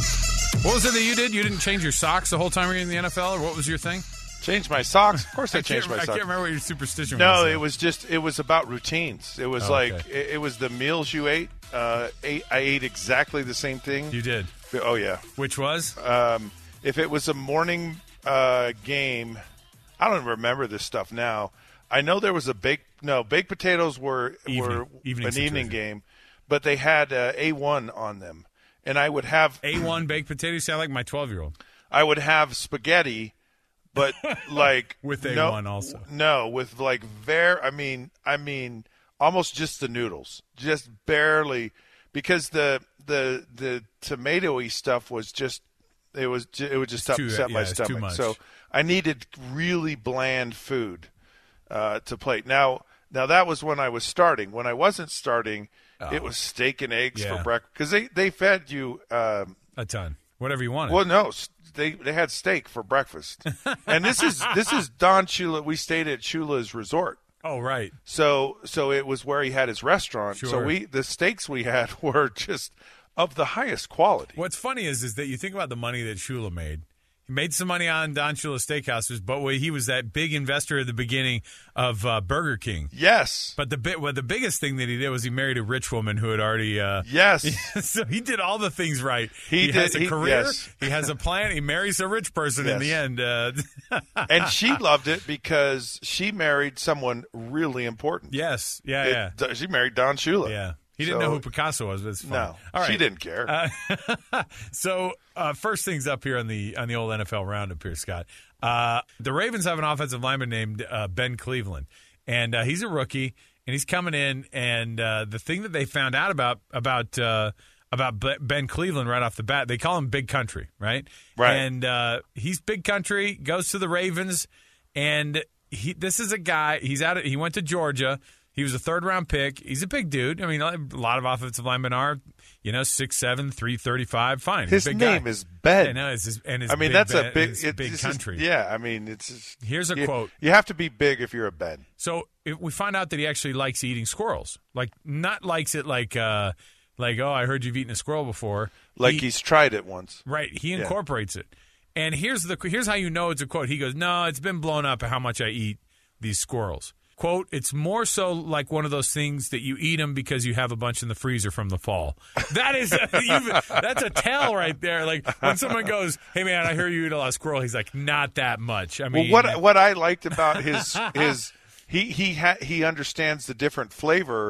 What was it that you did? You didn't change your socks the whole time you were in the N F L, or what was your thing? Change my socks? Of course I, I changed my socks. I can't remember what your superstition no, was. No, it was just, it was about routines. It was oh, like, okay. it, it was the meals you ate. Uh, ate. I ate exactly the same thing. You did? Oh, yeah. Which was? Um, if it was a morning uh, game, I don't remember this stuff now. I know there was a baked, no, baked potatoes were, evening. were evening an situation. evening game, but they had uh, A one on them. And I would have. A one baked potatoes sound like my twelve-year-old. I would have spaghetti. But like with A one no, also. No, with like very I mean I mean almost just the noodles. Just barely because the the the tomatoey stuff was just it was it would just too, upset yeah, my stomach. So I needed really bland food uh, to plate. Now now that was when I was starting. When I wasn't starting, oh. it was steak and eggs yeah. for breakfast because they, they fed you um, a ton. Whatever you wanted. Well, no, they they had steak for breakfast, and this is this is Don Shula. We stayed at Shula's resort. Oh, right. So so it was where he had his restaurant. Sure. So we the steaks we had were just of the highest quality. What's funny is is that you think about the money that Shula made. He made some money on Don Shula Steakhouses, but he was that big investor at the beginning of uh, Burger King. Yes. But the bit, well, the biggest thing that he did was he married a rich woman who had already. Uh, yes. So he did all the things right. He, he did, has a he, career. Yes. He has a plan. He marries a rich person yes. in the end. Uh, and she loved it because she married someone really important. Yes. Yeah. It, yeah. She married Don Shula. Yeah. He didn't so, know who Picasso was, but it's fun. No, all right. she didn't care. Uh, so uh, first things up here on the on the old N F L roundup here, Scott. Uh, the Ravens have an offensive lineman named uh, Ben Cleveland, and uh, he's a rookie, and he's coming in. And uh, the thing that they found out about about uh, about Ben Cleveland right off the bat, they call him Big Country, right? Right. And uh, he's Big Country, goes to the Ravens, and he this is a guy. He's out. Of, he went to Georgia. He was a third-round pick. He's a big dude. I mean, a lot of offensive linemen are, you know, six seven, three thirty-five. Fine. His big name guy. is Ben. Yeah, no, it's his, and his I mean, big that's ben, a big, it's it, big it's country. Just, yeah, I mean, it's. Just, Here's a you, quote. You have to be big if you're a Ben. So if we find out that he actually likes eating squirrels. Like, not likes it like, uh, like oh, I heard you've eaten a squirrel before. Like he, he's tried it once. Right. He yeah. incorporates it. And here's the here's how you know it's a quote. He goes, no, it's been blown up how much I eat these squirrels. Quote, it's more so like one of those things that you eat them because you have a bunch in the freezer from the fall. That is, a, that's a tell right there. Like when someone goes, hey, man, I hear you eat a lot of squirrel. He's like, not that much. I mean, well, what what I liked about his, his he he ha, he understands the different flavor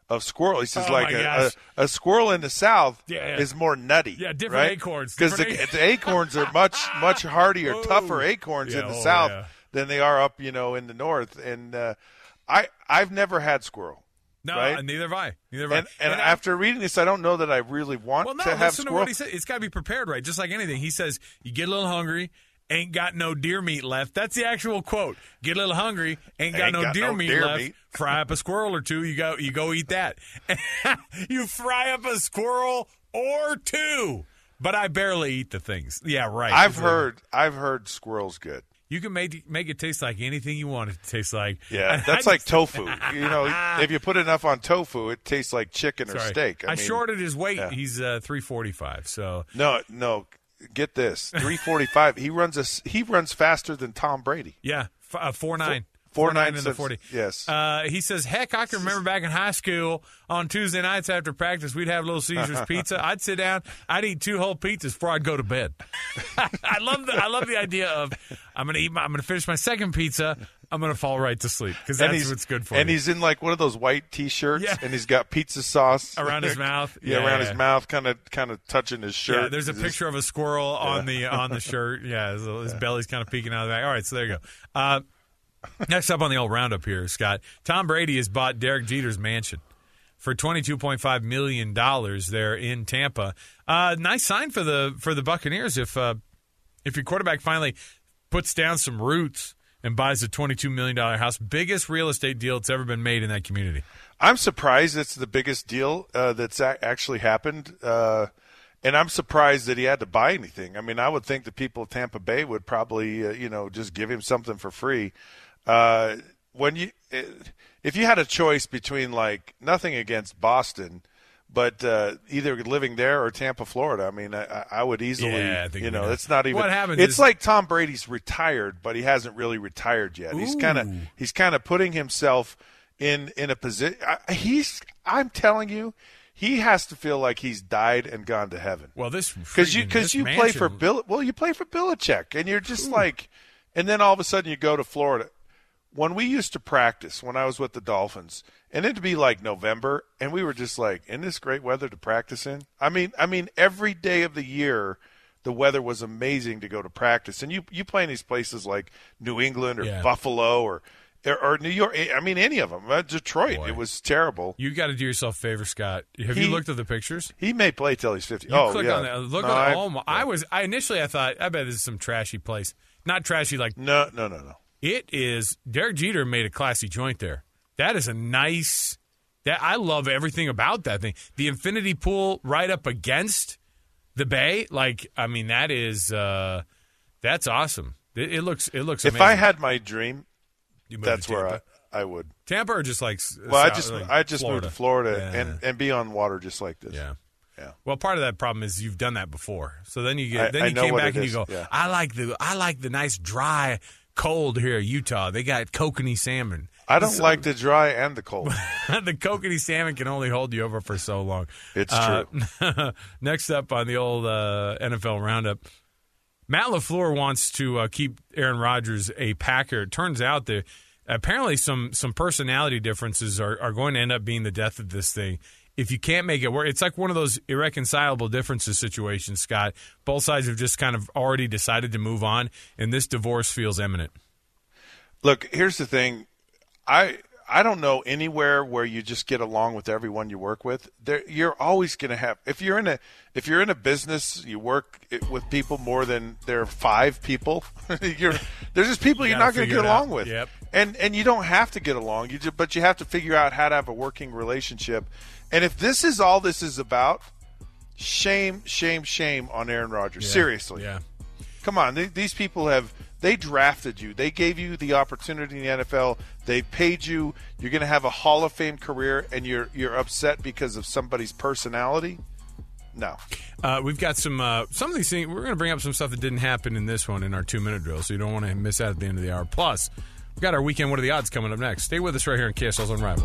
of squirrel. He says Oh, like my a, gosh. a, a squirrel in the South Yeah, yeah. is more nutty. Yeah, different right? acorns. Because the, Different the acorns are much much hardier, Oh. tougher acorns Yeah, in the oh, South yeah. than they are up, you know, in the North. And uh, I I've never had squirrel. No, right? neither have I. Neither have And, I. and I- after reading this, I don't know that I really want well, no, to have listen to squirrel. what he said. It's got to be prepared right, just like anything. He says, you get a little hungry, ain't got no deer meat left. That's the actual quote. Get a little hungry, ain't got Ain't no got deer no meat deer left. meat. Fry up a squirrel or two. You go, you go eat that. You fry up a squirrel or two. But I barely eat the things. Yeah, right. I've It's a- heard I've heard squirrel's good. You can make make it taste like anything you want it to taste like. Yeah, And that's I like just- tofu. You know, if you put enough on tofu, it tastes like chicken or Sorry. steak. I, I, mean, shorted his weight. yeah. He's uh, three forty-five. So No, no. Get this, three forty-five. He runs a s- he runs faster than Tom Brady. yeah, f- uh, four nine. Four nine in the since- forty. yes. Uh, he says, "Heck, I can remember back in high school on Tuesday nights after practice, we'd have Little Caesars pizza. I'd sit down, I'd eat two whole pizzas before I'd go to bed. I love the I love the idea of I'm gonna eat my, I'm gonna finish my second pizza. I'm gonna fall right to sleep because And that's he's what's good for And you. he's in like one of those white T-shirts, Yeah. and he's got pizza sauce Around his mouth. Yeah, Yeah, around yeah. his mouth, kind of kind of touching his shirt. Yeah, there's a Just- picture of a squirrel on the on the shirt. Yeah, his, his belly's kind of peeking out of the back. All right, so there you go. Uh, next up on the old roundup here, Scott. Tom Brady has bought Derek Jeter's mansion for twenty-two point five million dollars there in Tampa. Uh, nice sign for the for the Buccaneers if uh, if your quarterback finally puts down some roots and buys a twenty-two million dollars house. Biggest real estate deal that's ever been made in that community. I'm surprised it's the biggest deal uh, that's a- actually happened. Uh, and I'm surprised that he had to buy anything. I mean, I would think the people of Tampa Bay would probably, uh, you know, just give him something for free. Uh, when you, if you had a choice between like nothing against Boston, but uh, either living there or Tampa, Florida, I mean, I, I would easily, Yeah, I think you we know, know. it's not even. What happens It's is- like Tom Brady's retired, but he hasn't really retired yet. He's kind of Ooh. he's kind of putting himself in in a position. He's, I'm telling you, he has to feel like he's died and gone to heaven. Well, this Because you freaking- because this you play mansion- for Bill. Well, you play for Belichick, and you're just like, and then all of a sudden you go to Florida. When we used to practice, when I was with the Dolphins, and it'd be like November, and we were just like, "Isn't this great weather to practice in?" I mean, I mean, every day of the year, the weather was amazing to go to practice. And you you play in these places like New England or Yeah. Buffalo or, or or New York. I mean, any of them. Uh, Detroit, Boy. it was terrible. You got to do yourself a favor, Scott. Have He- you looked at the pictures? He may play till he's fifty. You oh click yeah, on that. Look No, at I- oh my, I was I initially I thought I bet this is some trashy place. Not trashy like No, no, no, no. it is. Derek Jeter made a classy joint there. That is a nice. That I love everything about that thing. The infinity pool right up against the bay. Like I mean, that is uh, that's awesome. It, it looks it looks. If amazing. I had my dream, You moved that's to where I, Tampa? I would. Tampa or just like s- Well, I South- just like I just Florida? moved to Florida Yeah. and, and be on water just like this. Yeah. Yeah. Well, part of that problem is you've done that before. So then you get I- then I you know came what back it and you is, go, yeah. I like the I like the nice dry cold here in Utah. They got kokanee salmon. I don't So- like the dry and the cold. the kokanee salmon can only hold you over for so long. It's true. Next up on the old uh, N F L roundup, Matt LaFleur wants to uh, keep Aaron Rodgers a Packer. It turns out that apparently some some personality differences are, are going to end up being the death of this thing. If you can't make it work, it's like one of those irreconcilable differences situations, Scott. Both sides have just kind of already decided to move on, and this divorce feels imminent. Look, here's the thing. I I don't know anywhere where you just get along with everyone you work with. There, you're always going to have. If you're in a if you're in a business, you work it, with people more than there are five people. you're there's just people You you're gotta not going to figure get it out. along with. Yep. And and you don't have to get along. You just, but you have to figure out how to have a working relationship. And if this is all this is about, shame, shame, shame on Aaron Rodgers. Yeah. Seriously. Yeah. Come on, they, these people have they drafted you. They gave you the opportunity in the N F L. They paid you. You're going to have a Hall of Fame career, and you're you're upset because of somebody's personality? No. Uh, we've got some uh, some of these things. We're going to bring up some stuff that didn't happen in this one in our two minute drill, so you don't want to miss out at the end of the hour. Plus, we've got our weekend. What are the odds coming up next? Stay with us right here on K S L's Unrivaled.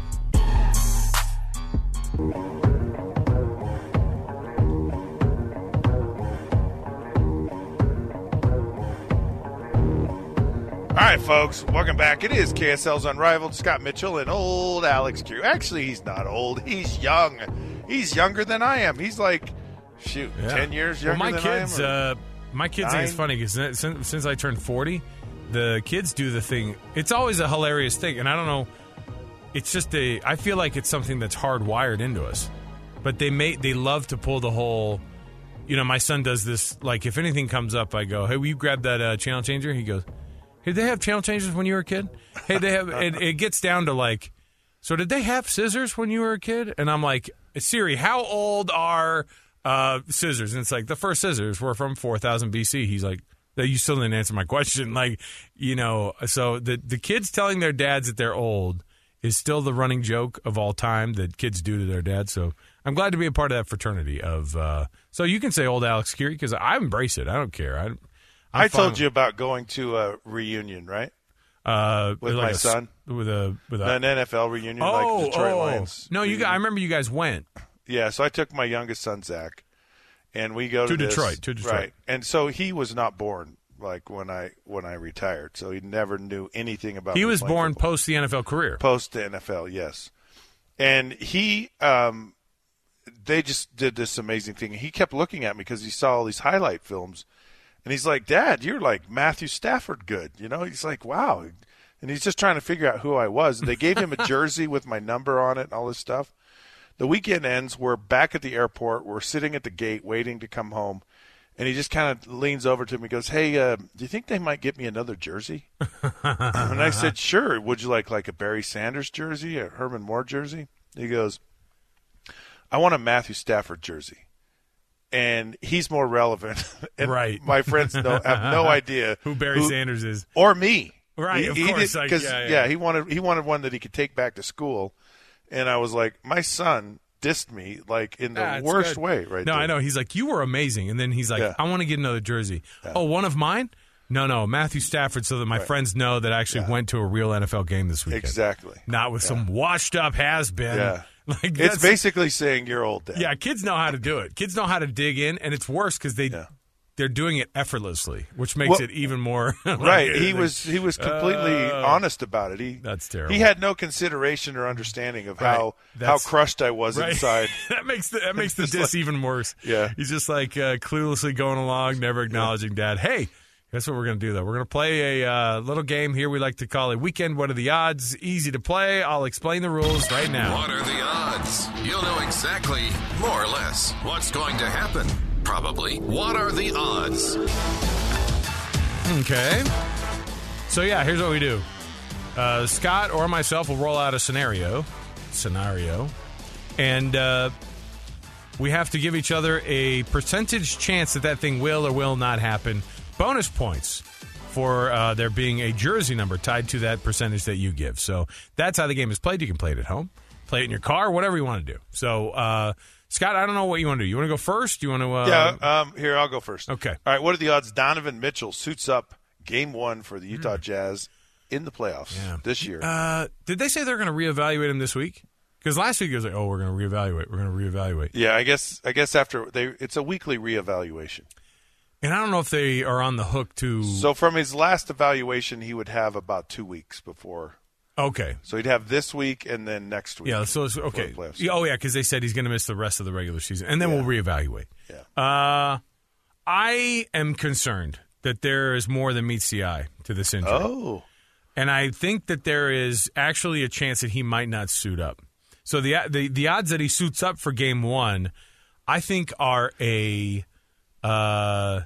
All right, folks, welcome back. It is K S L's Unrivaled. Scott Mitchell and old Alex Q. Actually, he's not old. He's young. He's younger than I am. He's like, shoot, yeah. ten years younger well, my than kids, I am. Uh, my kids think it's funny because since, since I turned forty, the kids do the thing. It's always a hilarious thing, and I don't know. It's just a. I feel like it's something that's hardwired into us. But they may they love to pull the whole. You know, my son does this. Like, if anything comes up, I go, "Hey, will you grab that uh, channel changer?" He goes, "Hey, did they have channel changers when you were a kid?" Hey, they have. it, it gets down to like, so did they have scissors when you were a kid? And I'm like, Siri, how old are uh, scissors? And it's like the first scissors were from four thousand B C. He's like, you still didn't answer my question. Like, you know, so the the kids telling their dads that they're old is still the running joke of all time that kids do to their dads. So I'm glad to be a part of that fraternity. Of uh, so you can say old Alex Curie because I embrace it. I don't care. I, I'm I told you about going to a reunion, right? Uh, with like my a, son, with a with a, an N F L reunion, oh, like the Detroit oh. Lions. No, you. reunion. Guys, I remember you guys went. Yeah, so I took my youngest son Zach, and we go to, to this, Detroit. To Detroit, right? And so he was not born like when I when I retired, so he never knew anything about. He me was born football. post the N F L career. Post the N F L, yes. And he, um, they just did this amazing thing. He kept looking at me because he saw all these highlight films. And he's like, Dad, you're like Matthew Stafford good. You know, he's like, wow. And he's just trying to figure out who I was. And they gave him a jersey with my number on it and all this stuff. The weekend ends. We're back at the airport. We're sitting at the gate waiting to come home. And he just kind of leans over to me and goes, hey, uh, do you think they might get me another jersey? And I said, sure. Would you like like a Barry Sanders jersey, a Herman Moore jersey? He goes, I want a Matthew Stafford jersey. And he's more relevant. And right. My friends know, have no idea who Barry who, Sanders is. Or me. Right, he, of he course. Did, like, Cause, yeah, yeah. yeah, he wanted he wanted one that he could take back to school. And I was like, my son dissed me like in the yeah, worst good. way right No, there. I know. He's like, you were amazing. And then he's like, yeah. I want to get another jersey. Yeah. Oh, one of mine? No, no, Matthew Stafford, so that my right. friends know that I actually yeah. went to a real N F L game this weekend. Exactly. Not with yeah. some washed-up has-been. Yeah. Like, it's basically saying you're old, Dad. Yeah, kids know how to do it. Kids know how to dig in, and it's worse because they yeah. they're doing it effortlessly, which makes well, it even more. like, right. He was he was completely uh, honest about it. He that's terrible. He had no consideration or understanding of right. how that's, how crushed I was right. inside. that makes the that makes the diss like, even worse. Yeah. He's just like uh, cluelessly going along, never acknowledging yeah. Dad. Hey. That's what we're going to do, though. We're going to play a uh, little game here we like to call a Weekend What Are the Odds? Easy to play. I'll explain the rules right now. What are the odds? You'll know exactly, more or less, what's going to happen. Probably. What are the odds? Okay. So, yeah, here's what we do. Uh, Scott or myself will roll out a scenario. Scenario. And uh, we have to give each other a percentage chance that that thing will or will not happen. Bonus points for uh, there being a jersey number tied to that percentage that you give. So that's how the game is played. You can play it at home, play it in your car, whatever you want to do. So, uh, Scott, I don't know what you want to do. You want to go first? Do you want to? Uh, yeah, um, here, I'll go first. Okay. All right, what are the odds Donovan Mitchell suits up game one for the Utah mm. Jazz in the playoffs yeah. this year? Uh, did they say they're going to reevaluate him this week? Because last week it was like, oh, we're going to reevaluate. We're going to reevaluate. Yeah, I guess I guess after they, it's a weekly reevaluation. And I don't know if they are on the hook to. So from his last evaluation, he would have about two weeks before. Okay. So he'd have this week and then next week. Yeah. So it's, okay. Oh yeah, because they said he's going to miss the rest of the regular season, and then yeah. we'll reevaluate. Yeah. Uh, I am concerned that there is more than meets the eye to this injury. Oh. And I think that there is actually a chance that he might not suit up. So the the the odds that he suits up for game one, I think, are a. Uh,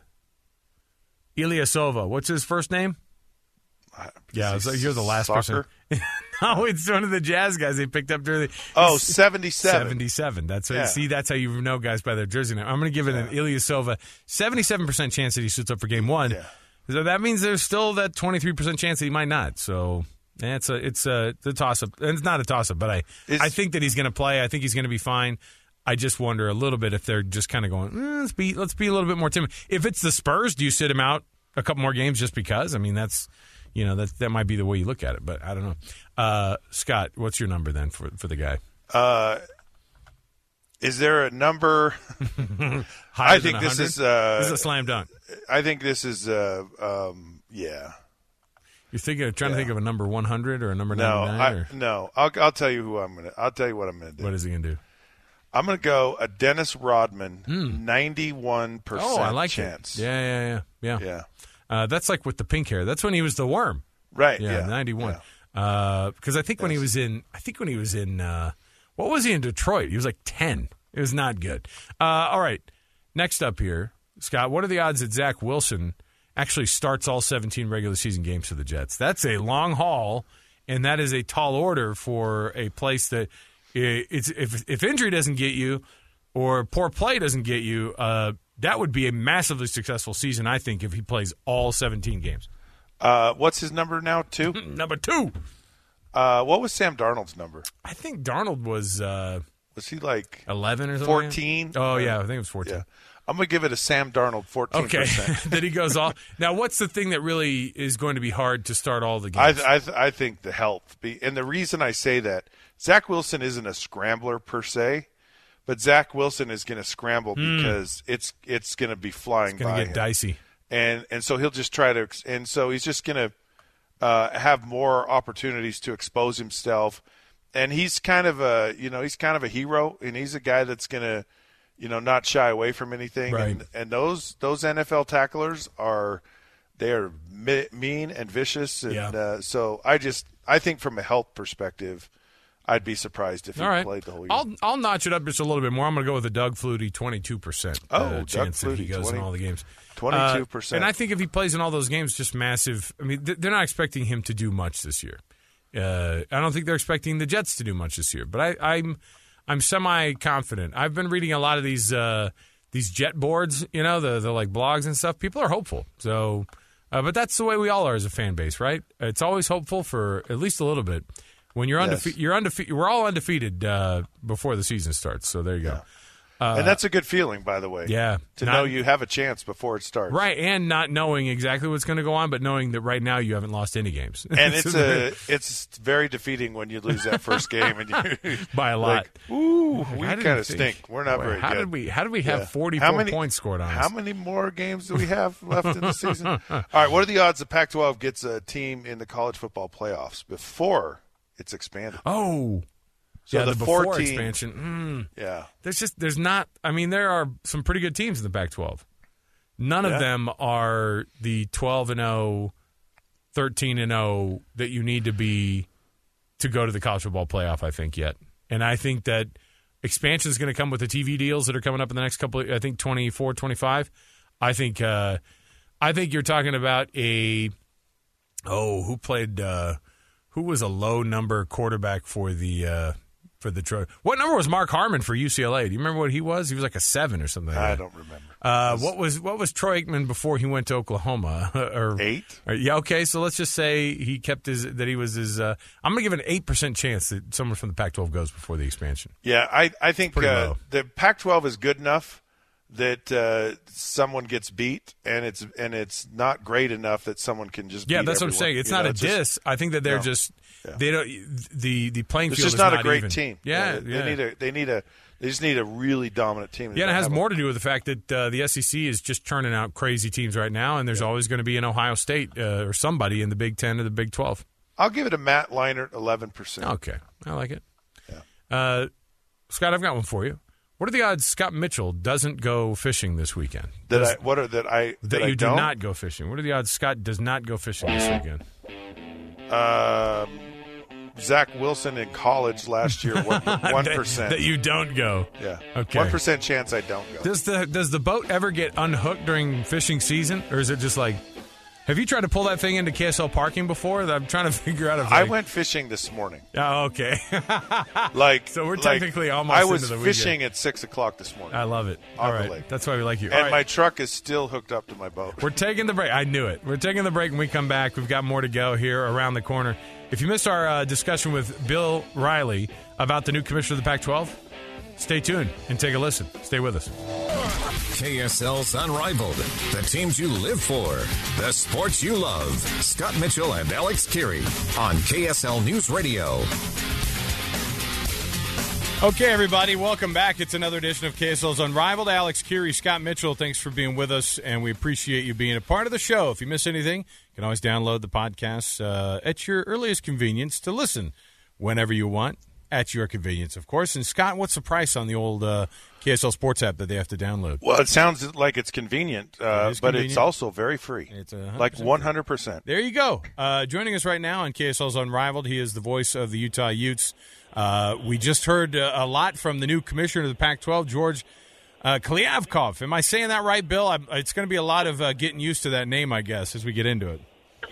Ilyasova. What's his first name? Uh, yeah, it's like you're the last soccer? person. No, it's one of the Jazz guys they picked up during the. Oh, seventy-seven. seventy-seven. That's yeah. See, that's how you know guys by their jersey now. I'm going to give it yeah. an Ilyasova. seventy-seven percent chance that he suits up for game one. Yeah. So that means there's still that twenty-three percent chance that he might not. So yeah, it's a it's a, it's a toss-up. And it's not a toss-up, but I, I think that he's going to play. I think he's going to be fine. I just wonder a little bit if they're just kind of going, eh, let's be let's be a little bit more timid. If it's the Spurs, do you sit him out a couple more games just because? I mean, that's you know that that might be the way you look at it, but I don't know. Uh, Scott, what's your number then for for the guy? Uh, is there a number? I think this is uh, this is a slam dunk. I think this is uh, um, yeah. You're thinking of trying Yeah. to think of a number one hundred or a number No, ninety-nine? I, or? no. I'll, I'll tell you who I'm gonna. I'll tell you what I'm gonna do. What is he going to do? I'm gonna go a Dennis Rodman, ninety-one percent Oh, I like chance. it. Yeah, yeah, yeah, yeah. Yeah. Uh, that's like with the pink hair. That's when he was the worm. Right. Yeah, Yeah. ninety-one. Yeah. Because I think when he Yes. was in, I think when he was in, uh, what was he in Detroit? He was like ten. It was not good. Uh, all right. Next up here, Scott, what are the odds that Zach Wilson actually starts all seventeen regular season games for the Jets? That's a long haul, and that is a tall order for a place that it's if if injury doesn't get you or poor play doesn't get you, uh, that would be a massively successful season, I think, if he plays all seventeen games. Uh, what's his number now? Two. Number two. Uh, what was Sam Darnold's number? I think Darnold was uh, Was he like eleven or something? fourteen? Oh, yeah, I think it was fourteen. Yeah. I'm gonna give it a Sam Darnold fourteen Okay, percent. that he goes off. Now, what's the thing that really is going to be hard to start all the games? I, I, I think the health. Be, and the reason I say that, Zach Wilson isn't a scrambler per se, but Zach Wilson is going to scramble Mm. because it's it's going to be flying it's going by to get him. dicey. And and so he'll just try to, and so he's just going to uh, have more opportunities to expose himself. And he's kind of a, you know, he's kind of a hero, and he's a guy that's going to, you know, not shy away from anything. Right. And and those those N F L tacklers are, they are me- mean and vicious. And Yeah. uh, so I just, I think from a health perspective, I'd be surprised if he All right. played the whole year. I'll I'll notch it up just a little bit more. I'm going to go with a Doug Flutie twenty-two percent Oh, uh, Doug chance that he Flutie, goes twenty in all the games. twenty-two Uh, percent. and I think if he plays in all those games, just massive. I mean, th- they're not expecting him to do much this year. Uh, I don't think they're expecting the Jets to do much this year. But I, I'm I'm semi confident. I've been reading a lot of these uh, these Jet boards, you know, the the like blogs and stuff. People are hopeful. So, uh, but that's the way we all are as a fan base, right? It's always hopeful for at least a little bit. When you're Yes. undefeated, you're undefeated. We're all undefeated uh, before the season starts. So there you go. Uh, and that's a good feeling, by the way. Yeah. To Not- know you have a chance before it starts. Right, and not knowing exactly what's going to go on, but knowing that right now you haven't lost any games. And it's a it's very defeating when you lose that first game and you by a lot. Like, ooh, Like, we I didn't kind of think- stink. We're not Boy, very how good. did we? How did we have Yeah. forty-four How many- points scored on us? How many more games do we have left in the season? All right, what are the odds the Pac twelve gets a team in the college football playoffs before it's expanded? Oh, So yeah, the the, before four team- expansion. Mm, Yeah. there's just there's not. I mean, there are some pretty good teams in the Pac twelve. None Yeah. of them are the twelve and oh, thirteen and oh that you need to be to go to the college football playoff, I think, yet. And I think that expansion is going to come with the T V deals that are coming up in the next couple of, I think, twenty-four, twenty-five. I think uh, I think you're talking about a, oh, who played, uh, who was a low number quarterback for the, uh, for the Troy. What number was Mark Harmon for U C L A? Do you remember what he was? He was like a seven or something like I that. don't remember. Uh, what was what was Troy Aikman before he went to Oklahoma? or Eight? or- yeah, okay. So let's just say he kept his that he was his. Uh, I'm gonna give an eight percent chance that someone from the Pac twelve goes before the expansion. Yeah, I, I think pretty uh, low. the Pac twelve is good enough that uh, someone gets beat, and it's and it's not great enough that someone can just Yeah, beat that's what I'm everyone. saying. It's You not know, a just- diss. I think that they're No. just Yeah. they don't the the playing It's field just is not, not a great even. team. Yeah, they yeah. need a they need a they just need a really dominant team. Yeah, and it has Have more a- to do with the fact that uh, the S E C is just churning out crazy teams right now, and there's always going to be an Ohio State uh, or somebody in the Big Ten or the Big twelve. I'll give it a Matt Leinart eleven percent. Okay, I like it. Uh, Scott, I've got one for you. What are the odds Scott Mitchell doesn't go fishing this weekend? That Does- I what are that I that, that you I do don't? not go fishing. What are the odds Scott does not go fishing this weekend? Um, Zach Wilson in college last year one one percent. That you don't go. Yeah, Okay. one percent chance I don't go. Does the does the boat ever get unhooked during fishing season, or is it just like? Have you tried to pull that thing into K S L parking before? I'm trying to figure out if I like- went fishing this morning. Oh, okay. Like So we're like, technically almost I was into the weekend. fishing at six o'clock this morning. I love it. On All the right, lake. that's why we like you. All and right. my truck is still hooked up to my boat. We're taking the break. I knew it. We're taking the break. When we come back, we've got more to go here around the corner. If you missed our uh, discussion with Bill Riley about the new commissioner of the Pac twelve, stay tuned and take a listen. Stay with us. K S L's Unrivaled. The teams you live for. The sports you love. Scott Mitchell and Alex Kirry on K S L News Radio. Okay, everybody, welcome back. It's another edition of K S L's Unrivaled. Alex Kirry, Scott Mitchell, thanks for being with us, and we appreciate you being a part of the show. If you miss anything, you can always download the podcast uh, at your earliest convenience to listen whenever you want, at your convenience, of course. And, Scott, what's the price on the old uh, K S L Sports app that they have to download? Well, it sounds like it's convenient, uh, it but convenient. It's also very free. It's one hundred percent like one hundred percent. There you go. Uh, joining us right now on K S L's Unrivaled, he is the voice of the Utah Utes. Uh, we just heard uh, a lot from the new commissioner of the Pac twelve, George uh, Kliavkoff. Am I saying that right, Bill? I, it's going to be a lot of uh, getting used to that name, I guess, as we get into it.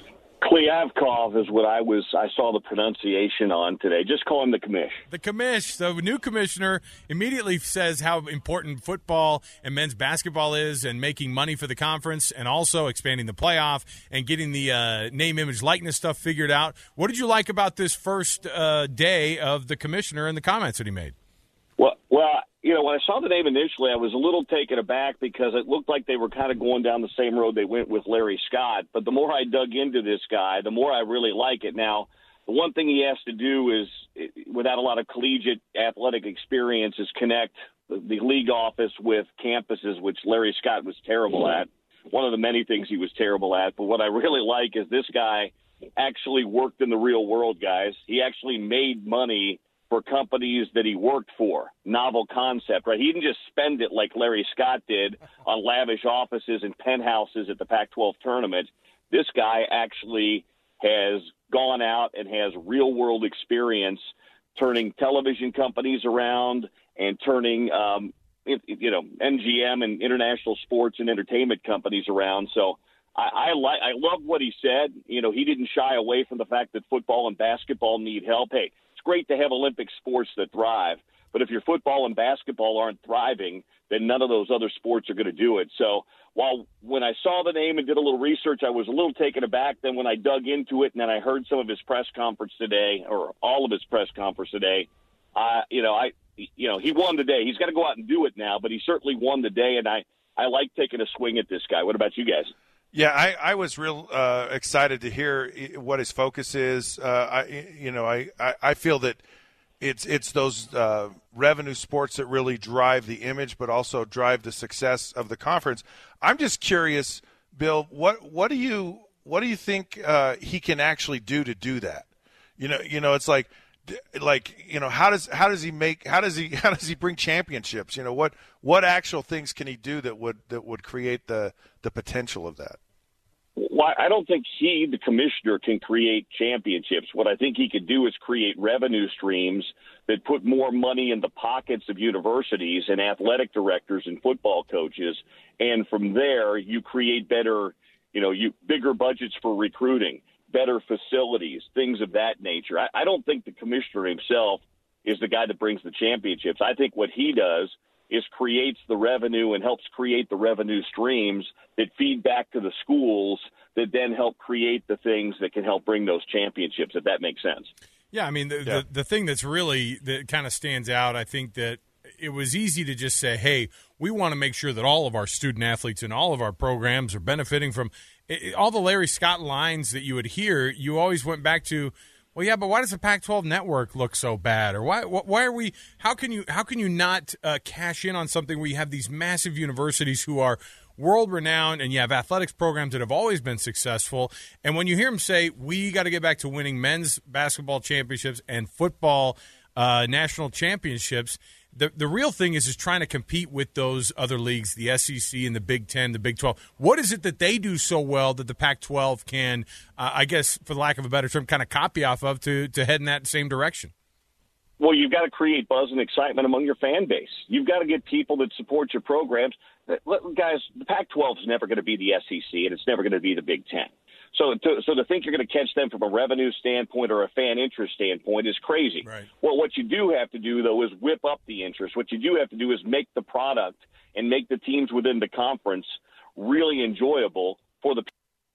Kliavkoff is what I was. I saw the pronunciation on today. Just call him the commish. The commish. The new commissioner immediately says how important football and men's basketball is, and making money for the conference, and also expanding the playoff and getting the uh, name, image, likeness stuff figured out. What did you like about this first uh, day of the commissioner and the comments that he made? Well, well, you know, when I saw the name initially, I was a little taken aback because it looked like they were kind of going down the same road they went with Larry Scott. But the more I dug into this guy, the more I really like it. Now, the one thing he has to do is, without a lot of collegiate athletic experience, is connect the league office with campuses, which Larry Scott was terrible at. One of the many things he was terrible at. But what I really like is this guy actually worked in the real world, guys. He actually made money for companies that he worked for. Novel concept, right? He didn't just spend it like Larry Scott did on lavish offices and penthouses at the Pac twelve tournament. This guy actually has gone out and has real-world experience turning television companies around and turning, um, you know, M G M and international sports and entertainment companies around. So I, I like, I love what he said. You know, he didn't shy away from the fact that football and basketball need help. Hey, great to have Olympic sports that thrive, but if your football and basketball aren't thriving, then none of those other sports are going to do it. So while when I saw the name and did a little research, I was a little taken aback. Then when I dug into it and then I heard some of his press conference today, or all of his press conference today, uh, you know, I, you know, he won the day. He's got to go out and do it now, but he certainly won the day, and I, I like taking a swing at this guy. What about you guys? Yeah, I, I was real uh, excited to hear what his focus is. Uh, I, you know, I, I, I feel that it's it's those uh, revenue sports that really drive the image, but also drive the success of the conference. I'm just curious, Bill, what what do you what do you think uh, he can actually do to do that? You know, you know, it's like. Like, you know, how does how does he make how does he how does he bring championships? You know, what what actual things can he do that would that would create the the potential of that? Well, I don't think he, the commissioner, can create championships. What I think he could do is create revenue streams that put more money in the pockets of universities and athletic directors and football coaches, and from there you create better, you know, you bigger budgets for recruiting, better facilities, things of that nature. I, I don't think the commissioner himself is the guy that brings the championships. I think what he does is creates the revenue and helps create the revenue streams that feed back to the schools that then help create the things that can help bring those championships, if that makes sense. Yeah, I mean, the, yeah. the, the thing that's really that kind of stands out, I think that it was easy to just say, hey, we want to make sure that all of our student athletes and all of our programs are benefiting from it, all the Larry Scott lines that you would hear. You always went back to, well, yeah, but why does the Pac twelve network look so bad? Or why why are we how can you how can you not uh, cash in on something where you have these massive universities who are world renowned and you have athletics programs that have always been successful? And when you hear him say, we got to get back to winning men's basketball championships and football uh, national championships, The the real thing is is trying to compete with those other leagues, the S E C and the Big Ten, the Big twelve. What is it that they do so well that the Pac twelve can, uh, I guess, for lack of a better term, kind of copy off of to, to head in that same direction? Well, you've got to create buzz and excitement among your fan base. You've got to get people that support your programs. Guys, the Pac twelve is never going to be the S E C, and it's never going to be the Big Ten. So to, so to think you're going to catch them from a revenue standpoint or a fan interest standpoint is crazy. Right. Well, what you do have to do, though, is whip up the interest. What you do have to do is make the product and make the teams within the conference really enjoyable for the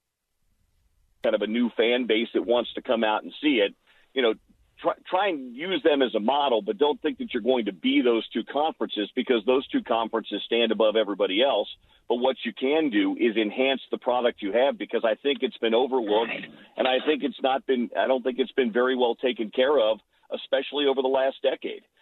kind of a new fan base that wants to come out and see it. You know, try, try and use them as a model, but don't think that you're going to be those two conferences, because those two conferences stand above everybody else. But what you can do is enhance the product you have, because I think it's been overlooked, and I think it's not been – I don't think it's been very well taken care of, especially over the last decade.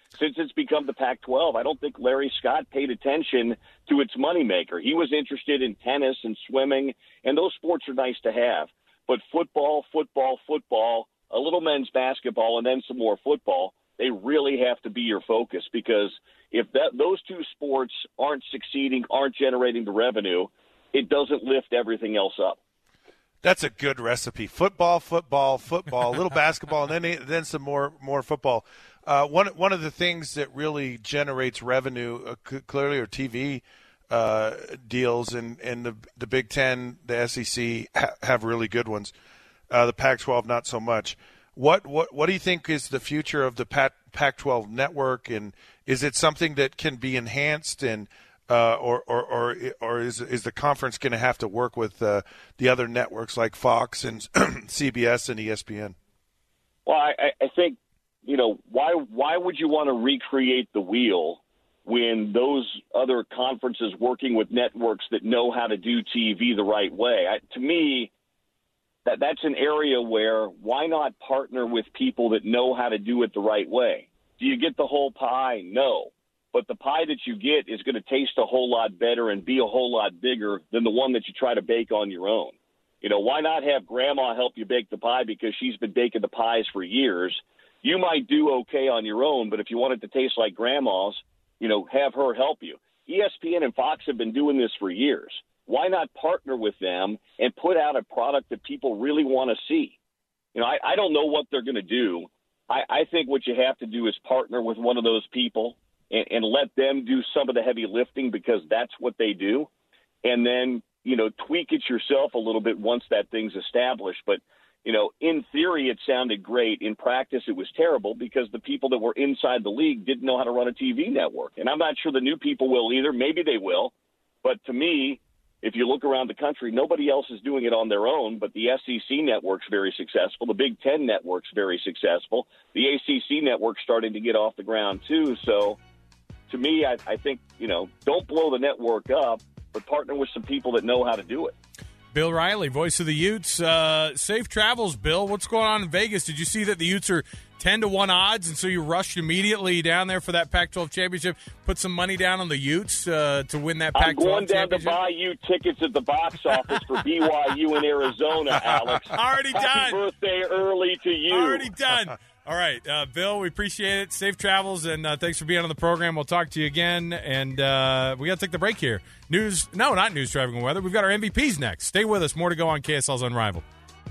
since it's become the Pac twelve, I don't think Larry Scott paid attention to its moneymaker. He was interested in tennis and swimming, and those sports are nice to have. But football, football, football, a little men's basketball, and then some more football, they really have to be your focus, because if that those two sports aren't succeeding, aren't generating the revenue, it doesn't lift everything else up. That's a good recipe. Football, football, football, a little basketball, and then then some more more football. Uh, one one of the things that really generates revenue uh, c- clearly are T V uh, deals, and, and the the Big Ten, the S E C ha- have really good ones. Uh, the Pac twelve not so much. What what what do you think is the future of the Pac twelve network, and is it something that can be enhanced, and uh, or or or or is is the conference going to have to work with uh, the other networks like Fox and C B S and E S P N? Well, I, I think, you know, why why would you want to recreate the wheel when those other conferences working with networks that know how to do T V the right way? I, to me, that that's an area where why not partner with people that know how to do it the right way? Do you get the whole pie? No. But the pie that you get is going to taste a whole lot better and be a whole lot bigger than the one that you try to bake on your own. You know, why not have grandma help you bake the pie because she's been baking the pies for years? You might do okay on your own, but if you want it to taste like grandma's, you know, have her help you. E S P N and Fox have been doing this for years. Why not partner with them and put out a product that people really want to see? You know, I, I don't know what they're going to do. I, I think what you have to do is partner with one of those people and, and let them do some of the heavy lifting, because that's what they do. And then, you know, tweak it yourself a little bit once that thing's established. But, you know, in theory, it sounded great. In practice, it was terrible because the people that were inside the league didn't know how to run a T V network. And I'm not sure the new people will either. Maybe they will. But to me, if you look around the country, nobody else is doing it on their own, but the S E C network's very successful. The Big Ten network's very successful. The A C C network's starting to get off the ground too. So to me, I, I think, you know, don't blow the network up, but partner with some people that know how to do it. Bill Riley, voice of the Utes. Uh, safe travels, Bill. What's going on in Vegas? Did you see that the Utes are ten to one odds, and so you rushed immediately down there for that Pac twelve championship? Put some money down on the Utes uh, to win that Pac twelve championship? I'm going down to buy you tickets at the box office for B Y U in Arizona, Alex. Already Happy done. Happy birthday early to you. Already done. All right, uh, Bill, we appreciate it. Safe travels, and uh, thanks for being on the program. We'll talk to you again, and uh, we got to take the break here. News, no, not news, traffic, and weather. We've got our M V Ps next. Stay with us. More to go on K S L's Unrivaled.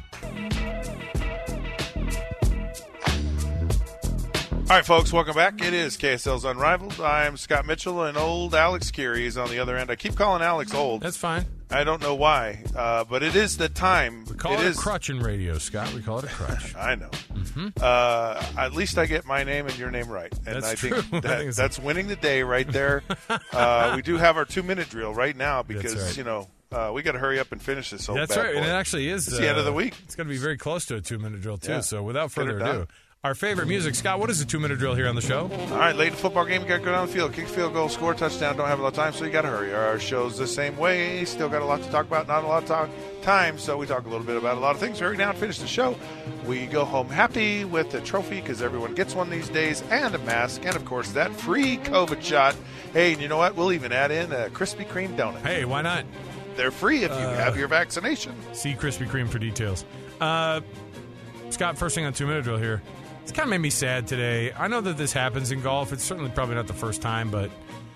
All right, folks, welcome back. It is K S L's Unrivaled. I'm Scott Mitchell, and old Alex Curie is on the other end. I keep calling Alex old. That's fine. I don't know why, uh, but it is the time. We call it, it a is... crutch in radio, Scott. We call it a crutch. I know. Mm-hmm. Uh, at least I get my name and your name right. And that's I think, true. that, I think that's winning the day right there. uh, we do have our two-minute drill right now because, right. you know, uh, we got to hurry up and finish this whole That's bad right, boy. and it actually is. It's uh, the end of the week. It's going to be very close to a two-minute drill, too. Yeah. So without Get further it ado, done. our favorite music. Scott, what is the two-minute drill here on the show? All right, late in the football game, you got to go down the field, kick field goal, score a touchdown. Don't have a lot of time, so you got to hurry. Our show's the same way. Still got a lot to talk about, not a lot of talk, time, so we talk a little bit about a lot of things. Hurry down, finish the show. We go home happy with a trophy because everyone gets one these days, and a mask, and, of course, that free COVID shot. Hey, and you know what? We'll even add in a Krispy Kreme donut. Hey, why not? They're free if you uh, have your vaccination. See Krispy Kreme for details. Uh, Scott, first thing on two-minute drill here. It's kind of made me sad today. I know that this happens in golf. It's certainly probably not the first time, but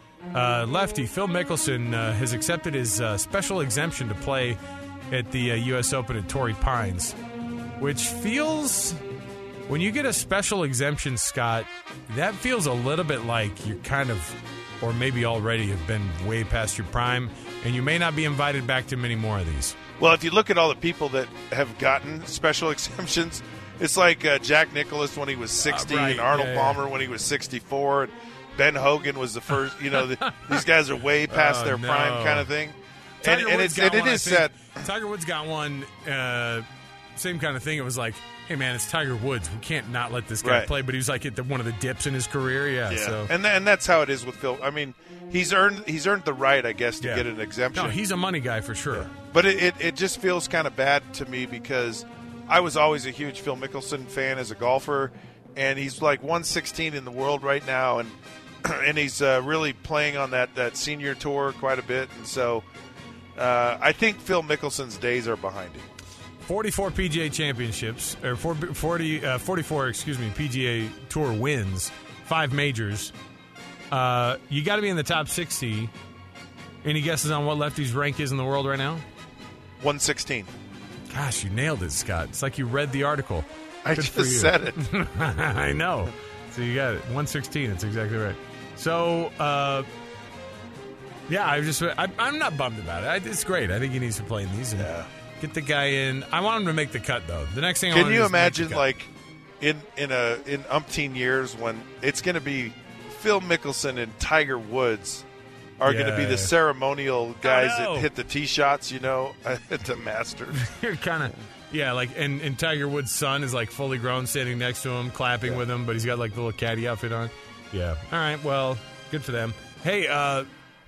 uh, lefty Phil Mickelson uh, has accepted his uh, special exemption to play at the uh, U S Open at Torrey Pines, which feels, when you get a special exemption, Scott, that feels a little bit like you're kind of, or maybe already have been way past your prime, and you may not be invited back to many more of these. Well, if you look at all the people that have gotten special exemptions, it's like uh, Jack Nicklaus when he was sixty, uh, right. and Arnold yeah, yeah. Palmer when he was sixty-four, and Ben Hogan was the first. You know, the, these guys are way past oh, their no. prime kind of thing. Tiger And, and, Woods it's, got and one, it is I think. sad. Tiger Woods got one, uh, same kind of thing. It was like, hey, man, it's Tiger Woods. We can't not let this guy Right. play. But he was like at the, one of the dips in his career. Yeah, Yeah, so. and th- and that's how it is with Phil. I mean, he's earned he's earned the right, I guess, to Yeah. get an exemption. No, he's a money guy for sure. Yeah. But it, it, it just feels kind of bad to me because I was always a huge Phil Mickelson fan as a golfer, and he's like one sixteen in the world right now, and and he's uh, really playing on that, that senior tour quite a bit. And so uh, I think Phil Mickelson's days are behind him. forty-four P G A championships, or forty, uh, forty-four, excuse me, P G A Tour wins, five majors. Uh, you got to be in the top sixty. Any guesses on what Lefty's rank is in the world right now? one sixteen. Gosh, you nailed it, Scott. It's like you read the article. I Good just for you. said it. I know. So you got it. one sixteen. That's exactly right. So, uh, yeah, I just I, I'm not bummed about it. I, it's great. I think he needs to play in these and yeah. get the guy in. I want him to make the cut, though. The next thing I Can want you is imagine, make like, in in a in umpteen years when it's going to be Phil Mickelson and Tiger Woods are Yeah. going to be the ceremonial guys Oh, no. that hit the tee shots, you know, at the Masters. You're kind of, yeah, like, and, and Tiger Woods' son is like fully grown, standing next to him, clapping Yeah. with him, but he's got like the little caddy outfit on. Yeah. All right. Well, good for them. Hey, uh,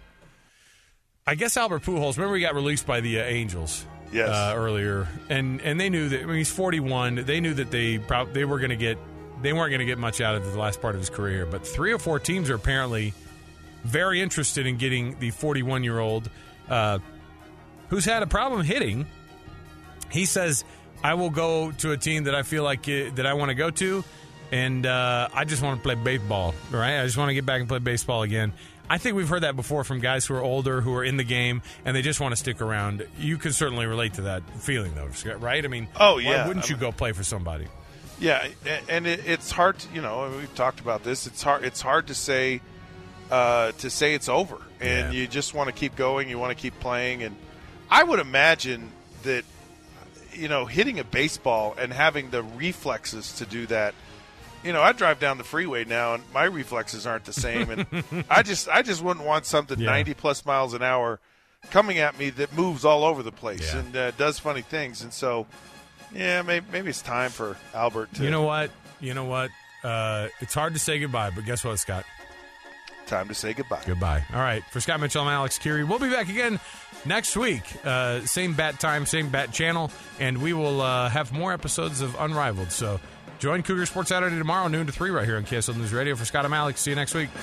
I guess Albert Pujols. Remember, he got released by the uh, Angels. Yes. Uh, earlier, and and they knew that. I mean, he's forty-one. They knew that they prob- they were going to get they weren't going to get much out of the last part of his career. But three or four teams are apparently very interested in getting the forty-one-year-old uh, who's had a problem hitting. He says, "I will go to a team that I feel like uh, that I want to go to, and uh, I just want to play baseball. Right? I just want to get back and play baseball again." I think we've heard that before from guys who are older, who are in the game, and they just want to stick around. You can certainly relate to that feeling, though, right? I mean, Oh, yeah. why wouldn't I you mean- go play for somebody? Yeah, and it, it's hard to, you know, we've talked about this. It's hard. It's hard to say uh, to say it's over, and Yeah. you just want to keep going. You want to keep playing, and I would imagine that, you know, hitting a baseball and having the reflexes to do that. You know, I drive down the freeway now, and my reflexes aren't the same, and I just, I just wouldn't want something Yeah. ninety plus miles an hour coming at me that moves all over the place Yeah. and uh, does funny things, and so. Yeah, maybe, maybe it's time for Albert to. You know what? You know what? Uh, it's hard to say goodbye, but guess what, Scott? Time to say goodbye. Goodbye. All right. For Scott Mitchell, I'm Alex Keary. We'll be back again next week. Uh, same bat time, same bat channel, and we will uh, have more episodes of Unrivaled. So join Cougar Sports Saturday tomorrow, noon to three, right here on K S L News Radio. For Scott, I'm Alex. See you next week.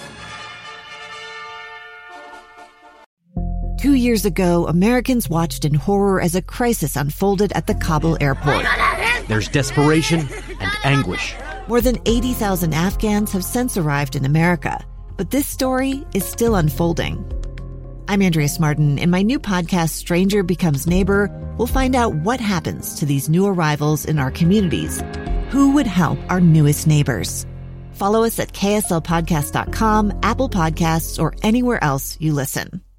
Two years ago, Americans watched in horror as a crisis unfolded at the Kabul airport. There's desperation and anguish. More than eighty thousand Afghans have since arrived in America, but this story is still unfolding. I'm Andrea Smartin. In my new podcast, Stranger Becomes Neighbor, we'll find out what happens to these new arrivals in our communities. Who would help our newest neighbors? Follow us at K S L podcast dot com, Apple Podcasts, or anywhere else you listen.